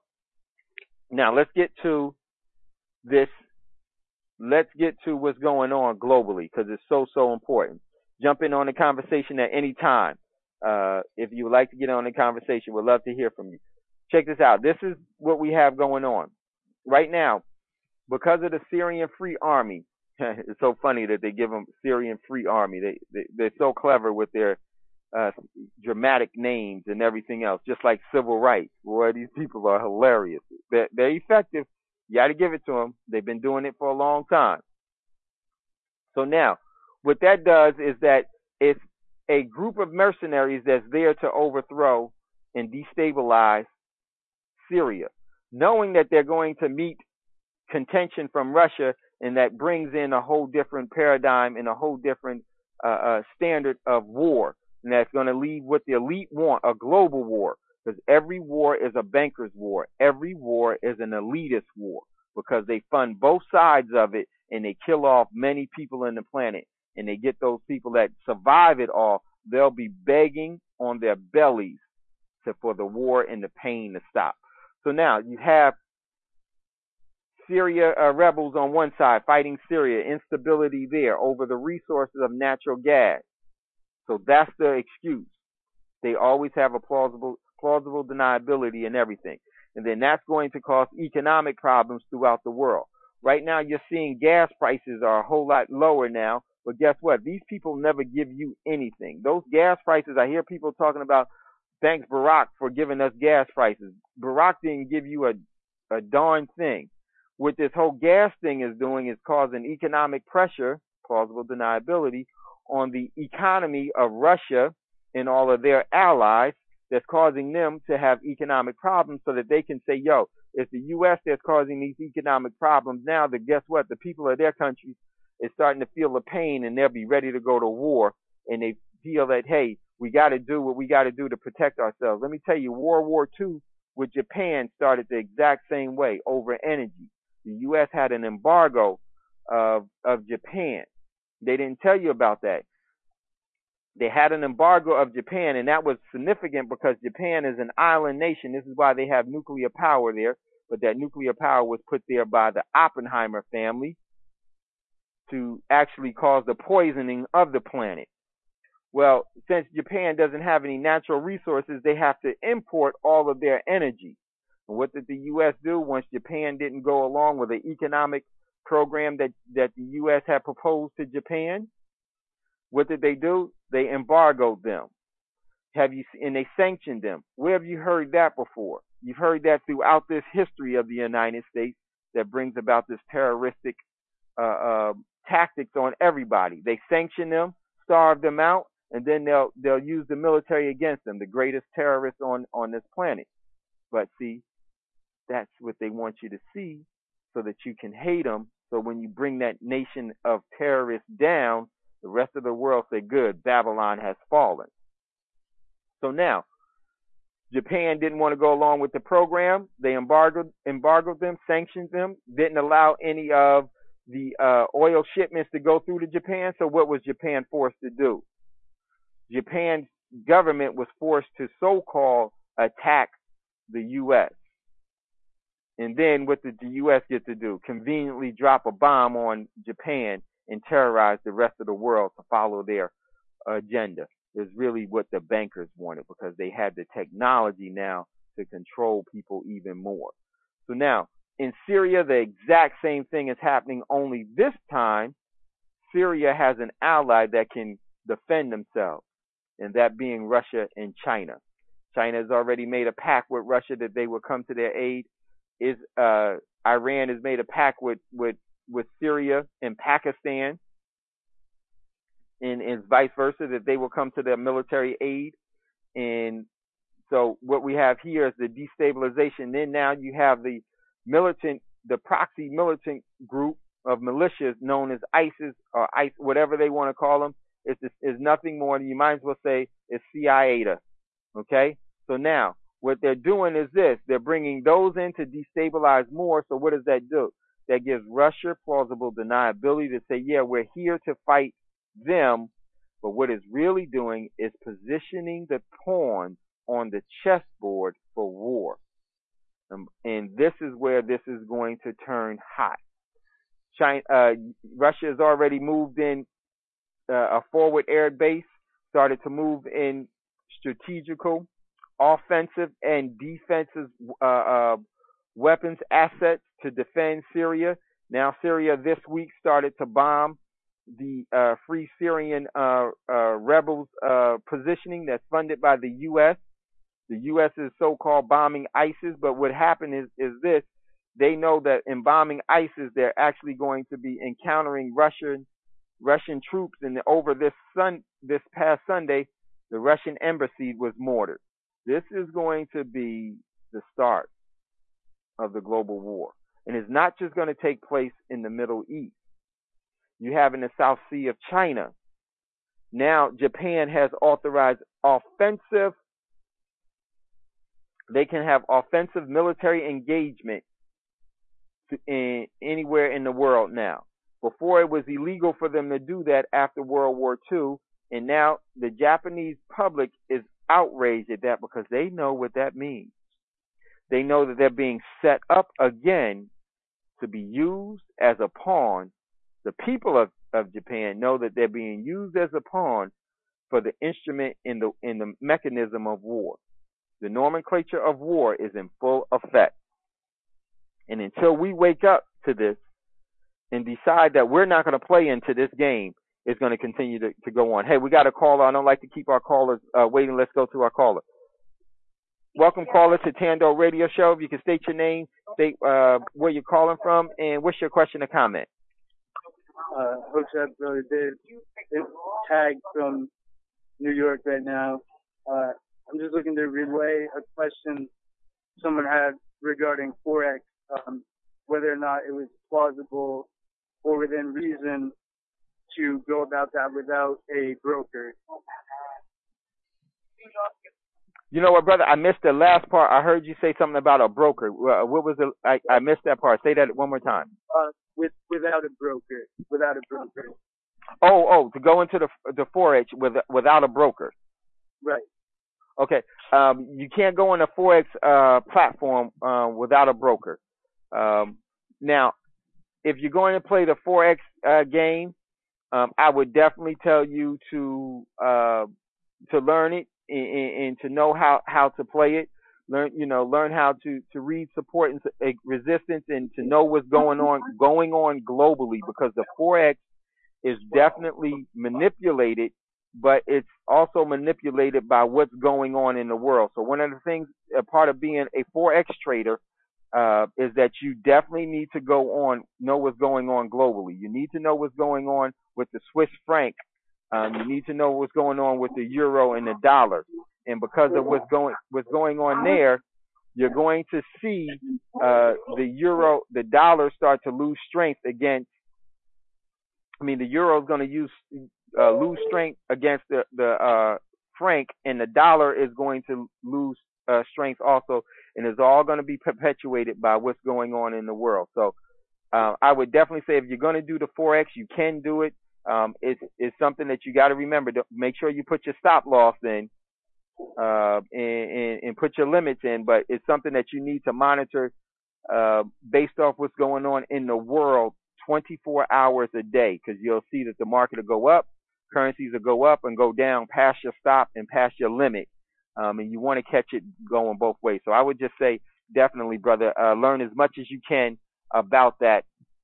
now let's get to this. Let's get to what's going on globally, because it's so important. Jump in on the conversation at any time. If you would like to get on the conversation, we'd love to hear from you. Check this out. This is what we have going on. Right now, because of the Syrian Free Army, it's so funny that they give them Syrian Free Army. They're so clever with their dramatic names and everything else, just like civil rights. Boy, these people are hilarious. They're effective. You got to give it to them. They've been doing it for a long time. So now, what that does is that it's a group of mercenaries that's there to overthrow and destabilize Syria, knowing that they're going to meet contention from Russia, and that brings in a whole different paradigm and a whole different standard of war. And that's going to lead what the elite want, a global war. Because every war is a banker's war. Every war is an elitist war. Because they fund both sides of it, and they kill off many people on the planet. And they get those people that survive it all, they'll be begging on their bellies for the war and the pain to stop. So now you have Syria rebels on one side fighting Syria, instability there over the resources of natural gas. So that's the excuse. They always have a plausible deniability and everything. And then that's going to cause economic problems throughout the world. Right now, you're seeing gas prices are a whole lot lower now. But guess what? These people never give you anything. Those gas prices, I hear people talking about, thanks Barack for giving us gas prices. Barack didn't give you a darn thing. What this whole gas thing is doing is causing economic pressure, plausible deniability, on the economy of Russia and all of their allies, that's causing them to have economic problems so that they can say, yo, it's the U.S. that's causing these economic problems now, that guess what? The people of their countries is starting to feel the pain, and they'll be ready to go to war, and they feel that, hey, we got to do what we got to do to protect ourselves. Let me tell you, World War II with Japan started the exact same way, over energy. The U.S. had an embargo of Japan. They didn't tell you about that. They had an embargo of Japan, and that was significant because Japan is an island nation. This is why they have nuclear power there, but that nuclear power was put there by the Oppenheimer family to actually cause the poisoning of the planet. Well, since Japan doesn't have any natural resources, they have to import all of their energy. And what did the U.S. do once Japan didn't go along with the economic program that the U.S. had proposed to Japan? What did they do? They embargoed them. And they sanctioned them. Where have you heard that before? You've heard that throughout this history of the United States that brings about this terroristic tactics on everybody. They sanction them, starve them out, and then they'll use the military against them, the greatest terrorists on this planet. But see, that's what they want you to see so that you can hate them. So when you bring that nation of terrorists down, the rest of the world say, good, Babylon has fallen. So now, Japan didn't want to go along with the program. They embargoed them, sanctioned them, didn't allow any of the oil shipments to go through to Japan. So what was Japan forced to do? Japan's government was forced to so-called attack the U.S. And then what did the U.S. get to do? Conveniently drop a bomb on Japan and terrorize the rest of the world to follow their agenda. Is really what the bankers wanted, because they had the technology now to control people even more. So now, in Syria, the exact same thing is happening, only this time, Syria has an ally that can defend themselves, and that being Russia and China. China has already made a pact with Russia that they will come to their aid. Iran has made a pact with Syria and Pakistan, and vice versa, that they will come to their military aid. And so what we have here is the destabilization. Then now you have the proxy militant group of militias known as ISIS or ICE, whatever they want to call them. Is nothing more than, you might as well say, it's CIA. Okay? So now what they're doing is this. They're bringing those in to destabilize more. So what does that do? That gives Russia plausible deniability to say, yeah, we're here to fight them, but what it's really doing is positioning the pawns on the chessboard for war. And this is where this is going to turn hot. Russia has already moved in a forward air base, started to move in strategical, offensive, and defensive weapons assets to defend Syria. Now Syria this week started to bomb the Free Syrian rebels positioning that's funded by the U.S. The U.S. is so-called bombing ISIS, but what happened is this. They know that in bombing ISIS, they're actually going to be encountering Russian troops, and over this past Sunday, the Russian embassy was mortared. This is going to be the start of the global war. And it's not just going to take place in the Middle East. You have in the South Sea of China. Now Japan has authorized they can have offensive military engagement anywhere in the world now. Before, it was illegal for them to do that after World War II, and now the Japanese public is outraged at that because they know what that means. They know that they're being set up again to be used as a pawn. The people of Japan know that they're being used as a pawn for the instrument in the mechanism of war. The nomenclature of war is in full effect. And until we wake up to this and decide that we're not going to play into this game, it's going to continue to go on. Hey, we got a caller. I don't like to keep our callers waiting. Let's go to our caller. Welcome, caller, to Tando Radio Show. If you can state your name, state where you're calling from, and what's your question or comment? What's up, Brother Dave? It's Tag from New York right now. I'm just looking to relay a question someone had regarding Forex, whether or not it was plausible or within reason to go about that without a broker. You know what, brother? I missed the last part. I heard you say something about a broker. What was it? I missed that part. Say that one more time. Without a broker. Without a broker. Oh, to go into the Forex without a broker. Right. Okay. You can't go on the Forex platform without a broker. Now, if you're going to play the Forex game, I would definitely tell you to learn it and to know how to play it. Learn how to read support and resistance, and to know what's going on globally, because the Forex is definitely manipulated, but it's also manipulated by what's going on in the world. So one of the things, a part of being a Forex trader, is that you definitely need to know what's going on globally. You need to know what's going on with the Swiss franc. You need to know what's going on with the euro and the dollar. And because of what's going on there, you're going to see the dollar start to lose strength against. The euro is going to lose strength against the franc, and the dollar is going to lose strength also, and it's all going to be perpetuated by what's going on in the world. So I would definitely say, if you're going to do the Forex, you can do it. It's something that you got to remember. Make sure you put your stop loss in and put your limits in, but it's something that you need to monitor based off what's going on in the world 24 hours a day, because you'll see that the market will go up, currencies will go up and go down past your stop and past your limit, and you want to catch it going both ways. So I would just say, definitely, brother, learn as much as you can about that,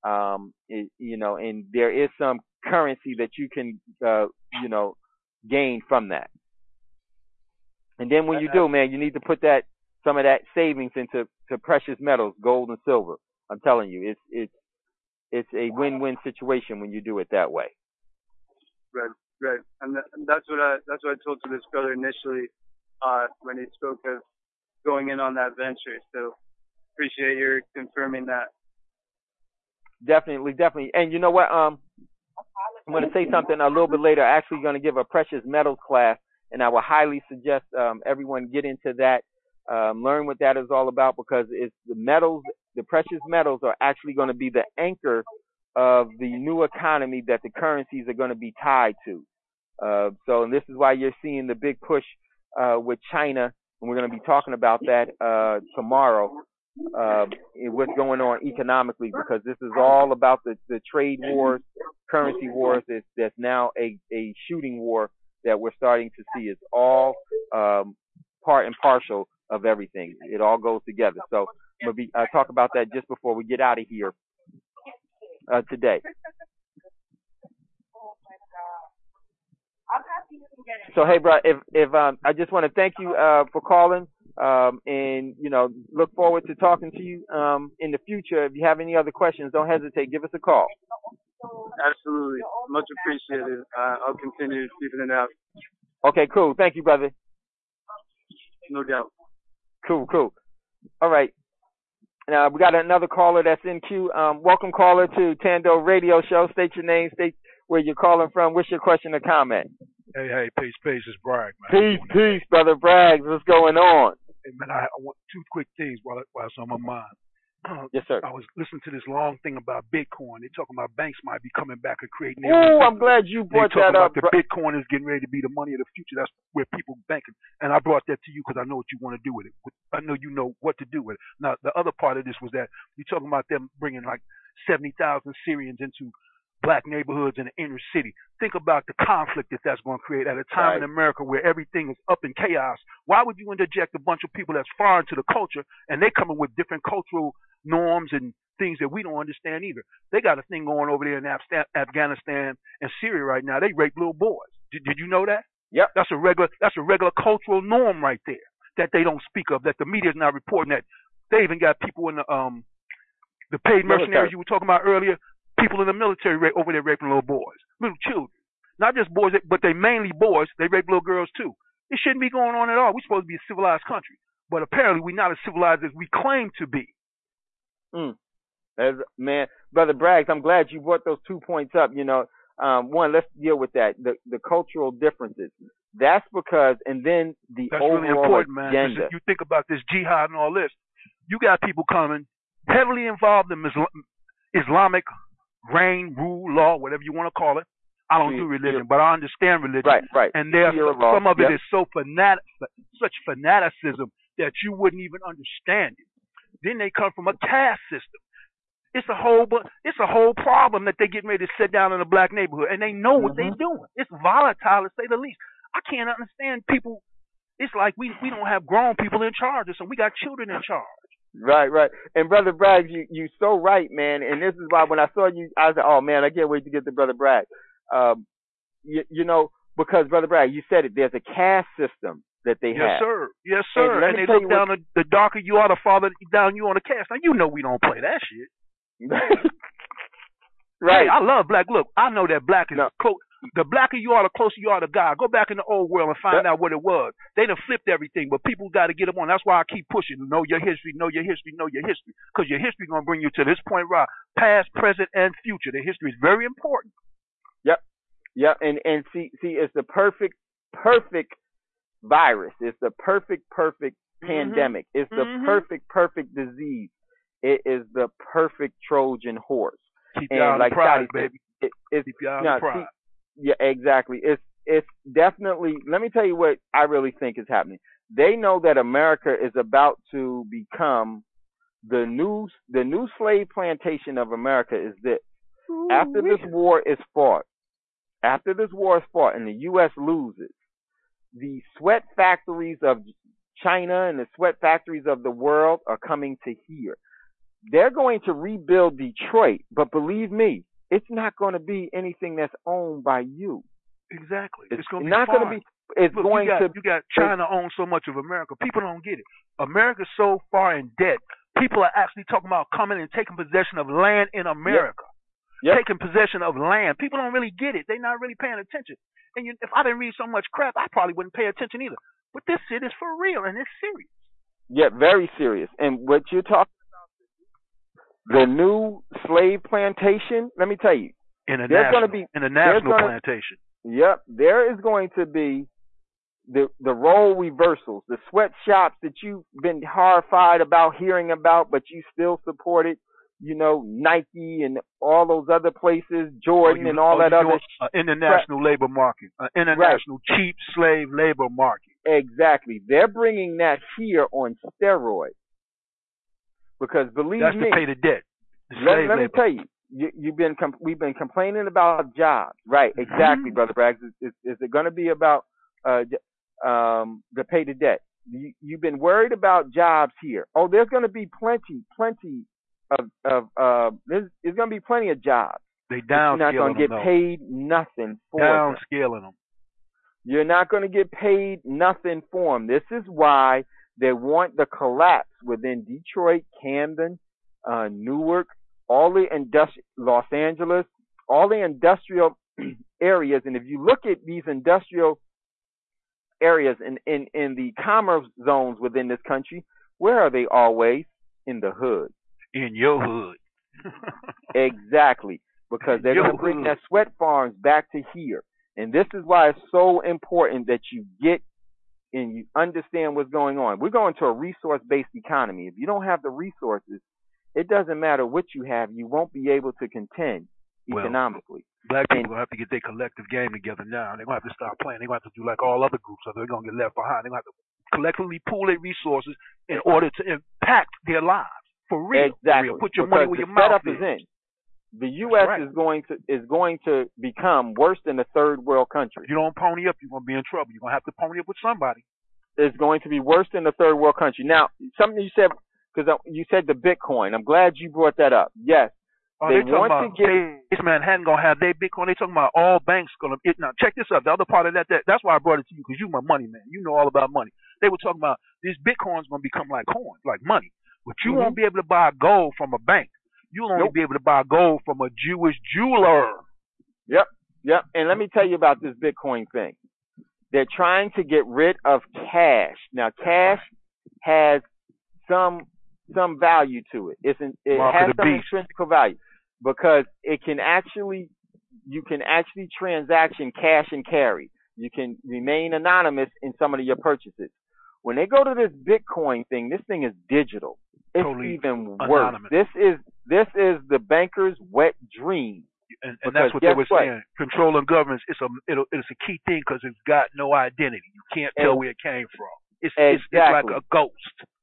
and there is some currency that you can, gain from that. And then when you do, man, you need to put some of that savings into precious metals, gold and silver. I'm telling you, it's a win-win situation when you do it that way. Right. And that's what I told to this brother initially when he spoke of going in on that venture. So appreciate your confirming that. Definitely. And you know what? I'm going to say something a little bit later. I'm actually going to give a precious metals class, and I would highly suggest everyone get into that, learn what that is all about, because it's the precious metals are actually going to be the anchor of the new economy that the currencies are going to be tied to. And this is why you're seeing the big push with China, and we're going to be talking about that tomorrow. What's going on economically, because this is all about the trade wars, currency wars. That's now a shooting war that we're starting to see. It's all part and parcel of everything. It all goes together. So we'll be talk about that just before we get out of here today. So hey, bro, if I just want to thank you for calling. And look forward to talking to you in the future. If you have any other questions, don't hesitate. Give us a call. Absolutely. Much appreciated. I'll continue keeping it out. Okay, cool. Thank you, brother. No doubt. Cool. All right. Now we got another caller that's in queue. Welcome, caller, to Tando Radio Show. State your name, state where you're calling from. What's your question or comment? Hey, peace. It's Bragg, man. Peace, brother Bragg. What's going on? Hey, man, I want two quick things while it's on my mind. Yes, sir. I was listening to this long thing about Bitcoin. They're talking about banks might be coming back and creating. I'm glad you brought that up. The Bitcoin is getting ready to be the money of the future. That's where people banking. And I brought that to you because I know what you want to do with it. I know you know what to do with it. Now, the other part of this was that you're talking about them bringing like 70,000 Syrians into black neighborhoods in the inner city. Think about the conflict that that's going to create at a time in America where everything is up in chaos. Why would you interject a bunch of people that's foreign to the culture and they coming with different cultural norms and things that we don't understand either? They got a thing going over there in Afghanistan and Syria right now. They rape little boys. Did you know that? Yep. That's a regular cultural norm right there that they don't speak of, that the media's not reporting. That they even got people in the paid mercenaries you were talking about earlier, people in the military over there raping little boys, little children. Not just boys, but they mainly boys. They rape little girls too. It shouldn't be going on at all. We're supposed to be a civilized country, but apparently we're not as civilized as we claim to be. Man, Brother Braggs, I'm glad you brought those 2 points up. One, let's deal with that, the cultural differences. That's because, and then the that's overall really important, man. agenda. If you think about this jihad and all this, you got people coming heavily involved in Islamic reign, rule, law, whatever you want to call it. I don't do religion, but I understand religion. Right. And some of it is so such fanaticism that you wouldn't even understand it. Then they come from a caste system. It's a whole problem that they getting ready to sit down in a black neighborhood, and they know what they're doing. It's volatile, to say the least. I can't understand people. It's like we don't have grown people in charge or something. We got children in charge. Right. And Brother Bragg, you so right, man. And this is why when I saw you, I said, oh man, I can't wait to get to Brother Bragg. Because Brother Bragg, you said it. There's a caste system that they have. Yes, sir. And they look down. The darker you are, the farther down you on the caste. Now you know we don't play that shit. Right. Hey, I love black. Look, I know that black is close. The blacker you are, the closer you are to God. Go back in the old world and find out what it was. They done flipped everything, but people got to get them on. That's why I keep pushing. Know your history, know your history, know your history. Because your history is going to bring you to this point, right? Past, present, and future. The history is very important. Yep. And see, it's the perfect virus. It's the perfect pandemic. It's the perfect disease. It is the perfect Trojan horse. Keep you out of pride, baby. Keep you out of pride. Yeah, exactly. It's definitely. Let me tell you what I really think is happening. They know that America is about to become the new slave plantation of America. Is this? After this war is fought, and the U.S. loses, the sweat factories of China and the sweat factories of the world are coming to here. They're going to rebuild Detroit, but believe me, it's not going to be anything that's owned by you. Exactly. It's going to be not going to be. It's Look, going you got China owns so much of America. People don't get it. America's so far in debt. People are actually talking about coming and taking possession of land in America. Yep. Taking possession of land. People don't really get it. They're not really paying attention. And if I didn't read so much crap, I probably wouldn't pay attention either. But this shit is for real and it's serious. Yeah, very serious. And what you're talking the new slave plantation, let me tell you. International plantation. Yep. There is going to be the role reversals, the sweatshops that you've been horrified about hearing about, but you still supported, Nike and all those other places, Jordan and all that other international labor market, international cheap slave labor market. Exactly. They're bringing that here on steroids. Because believe me, that's to pay the debt. Let me tell you, we've been complaining about jobs, right? Exactly, Brother Braggs. Is it going to be about to pay the debt? You've been worried about jobs here. Oh, there's going to be plenty of there's going to be plenty of jobs. They downscaling them. You're not going to get paid nothing for them. Downscaling them. You're not going to get paid nothing for them. This is why they want the collapse within Detroit, Camden, Newark, Los Angeles, all the industrial areas. And if you look at these industrial areas in the commerce zones within this country, where are they always? In the hood. In your hood. Exactly. Because they're going to bring their sweat farms back to here. And this is why it's so important that you get and you understand what's going on. We're going to a resource-based economy. If you don't have the resources, it doesn't matter what you have. You won't be able to contend economically. Black people going to have to get their collective game together now. They're going to have to start playing. They're going to have to do like all other groups, or they're going to get left behind. They're going to have to collectively pool their resources in order to impact their lives. For real. Exactly. For real. Put your money where your mouth is. The U.S. is going to become worse than a third world country. If you don't pony up, you're going to be in trouble. You're going to have to pony up with somebody. It's going to be worse than a third world country. Now, something you said, because you said the Bitcoin. I'm glad you brought that up. Yes. They talking about Chase Manhattan going to have their Bitcoin. They talking about all banks going to. Now, check this out. The other part of that's why I brought it to you, because you my money man. You know all about money. They were talking about this Bitcoin's going to become like coins, like money. But you won't be able to buy gold from a bank. You'll only be able to buy gold from a Jewish jeweler. Yep. And let me tell you about this Bitcoin thing. They're trying to get rid of cash. Now, cash has some value to it. It has some intrinsic value because you can actually transaction cash and carry. You can remain anonymous in some of your purchases. When they go to this Bitcoin thing, this thing is digital. It's totally even worse. Anonymous. This is the banker's wet dream. And that's what they were saying. Controlling governments, it's a key thing because it's got no identity. You can't tell where it came from. It's like a ghost.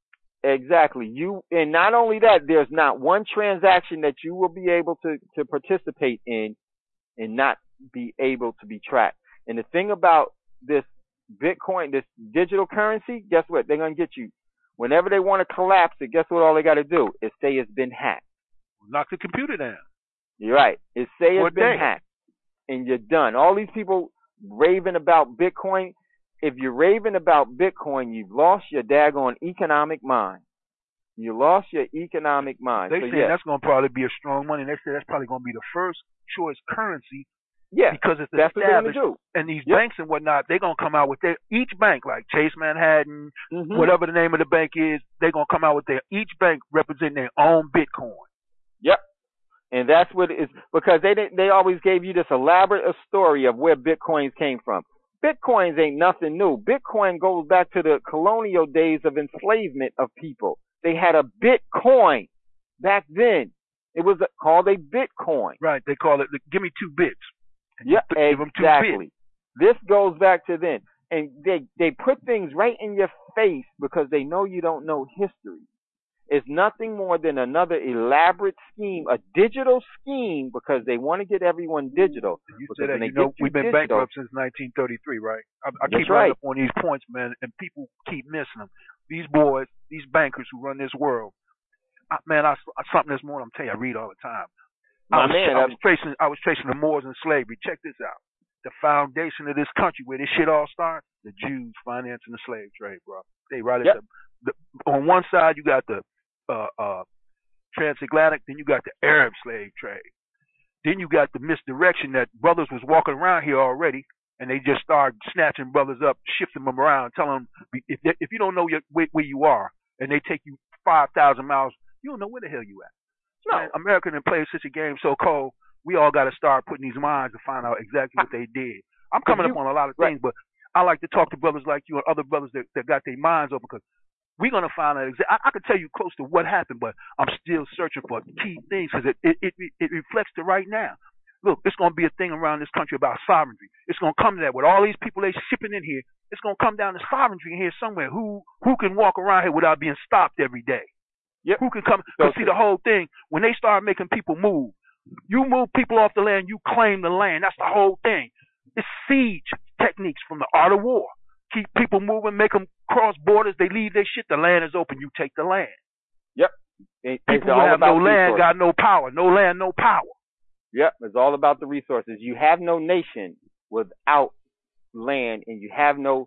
Exactly. And not only that, there's not one transaction that you will be able to participate in and not be able to be tracked. And the thing about this Bitcoin, this digital currency, guess what? They're going to get you. Whenever they want to collapse it, guess what all they got to do is say it's been hacked. Knock the computer down. You're right. It's say it's been hacked. And you're done. All these people raving about Bitcoin. If you're raving about Bitcoin, you've lost your daggone economic mind. You lost your economic mind. They say that's going to probably be a strong money. They say that's probably going to be the first choice currency. Yeah, because it's established, and these banks and whatnot, they're going to come out with each bank, like Chase Manhattan, whatever the name of the bank is, they're going to come out with each bank representing their own Bitcoin. Yep. And that's what it is, because they always gave you this elaborate story of where Bitcoins came from. Bitcoins ain't nothing new. Bitcoin goes back to the colonial days of enslavement of people. They had a Bitcoin back then. It was called a Bitcoin. Right. They call it, give me 2 bits. Yeah, exactly. This goes back to then. And they put things right in your face because they know you don't know history. It's nothing more than another elaborate scheme, a digital scheme, because they want to get everyone digital. You said that, we've been bankrupt since 1933, right? I keep running up on these points, man, and people keep missing them. These boys, these bankers who run this world, man, something this morning, I'm telling you, I read all the time. I was tracing the Moors and slavery. Check this out. The foundation of this country, where this shit all starts, the Jews financing the slave trade, bro. They right at on one side you got the transatlantic, then you got the Arab slave trade. Then you got the misdirection that brothers was walking around here already, and they just started snatching brothers up, shifting them around, telling them if you don't know where you are, and they take you 5,000 miles, you don't know where the hell you at. No. Man, America done played such a game so cold, we all got to start putting these minds to find out exactly what they did. I'm coming up on a lot of things, but I like to talk to brothers like you and other brothers that got their minds open, because we're going to find out I can tell you close to what happened, but I'm still searching for key things because it reflects to right now. Look, it's going to be a thing around this country about sovereignty. It's going to come to that with all these people they shipping in here. It's going to come down to sovereignty in here somewhere. Who can walk around here without being stopped every day? Yep. Who can come? Because see, the whole thing, when they start making people move, you move people off the land, you claim the land. That's the whole thing. It's siege techniques from the art of war. Keep people moving, make them cross borders. They leave their shit. The land is open. You take the land. Yep. People who have no land got no power. No land, no power. Yep. It's all about the resources. You have no nation without land, and you have no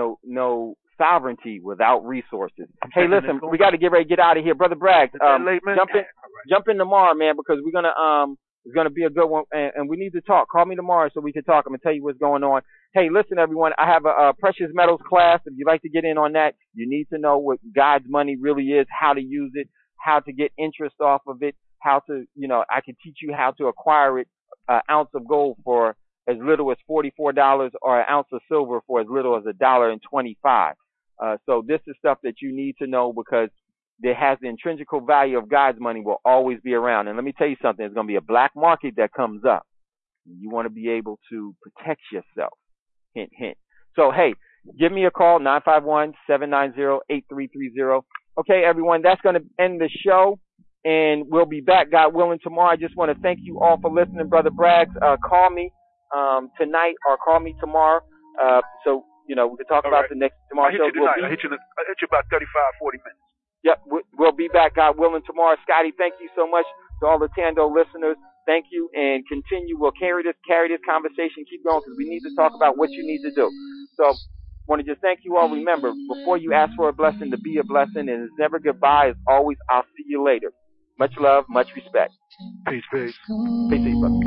sovereignty without resources. Hey, listen, we got to get ready to get out of here, Brother Bragg. Jump in tomorrow, man, because we're gonna it's gonna be a good one, and we need to talk. Call me tomorrow so we can talk. I'm gonna tell you what's going on. Hey, listen, everyone, I have a precious metals class. If you'd like to get in on that, you need to know what God's money really is, how to use it, how to get interest off of it, how to, I can teach you how to acquire it, an ounce of gold for as little as $44 or an ounce of silver for as little as $1.25. So this is stuff that you need to know, because there has the intrinsic value of God's money will always be around. And let me tell you something, there's going to be a black market that comes up. You want to be able to protect yourself. Hint, hint. So, hey, give me a call, 951-790-8330. Okay, everyone, that's going to end the show. And we'll be back, God willing, tomorrow. I just want to thank you all for listening. Brother Braggs, call me tonight or call me tomorrow. So, we can talk about the next tomorrow show. I hit you about 35, 40 minutes. Yep, we'll be back, God willing, tomorrow. Scotty, thank you so much to all the Tando listeners. Thank you, and continue. We'll carry this conversation, keep going, because we need to talk about what you need to do. So, want to just thank you all. Remember, before you ask for a blessing, to be a blessing, and it's never goodbye. It's always, I'll see you later. Much love, much respect. Peace, peace. Peace, peace, brother.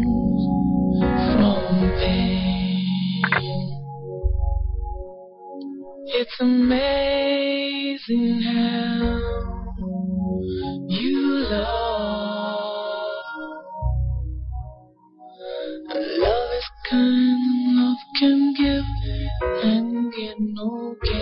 It's amazing how you love. Love is kind, love can give and get no gain.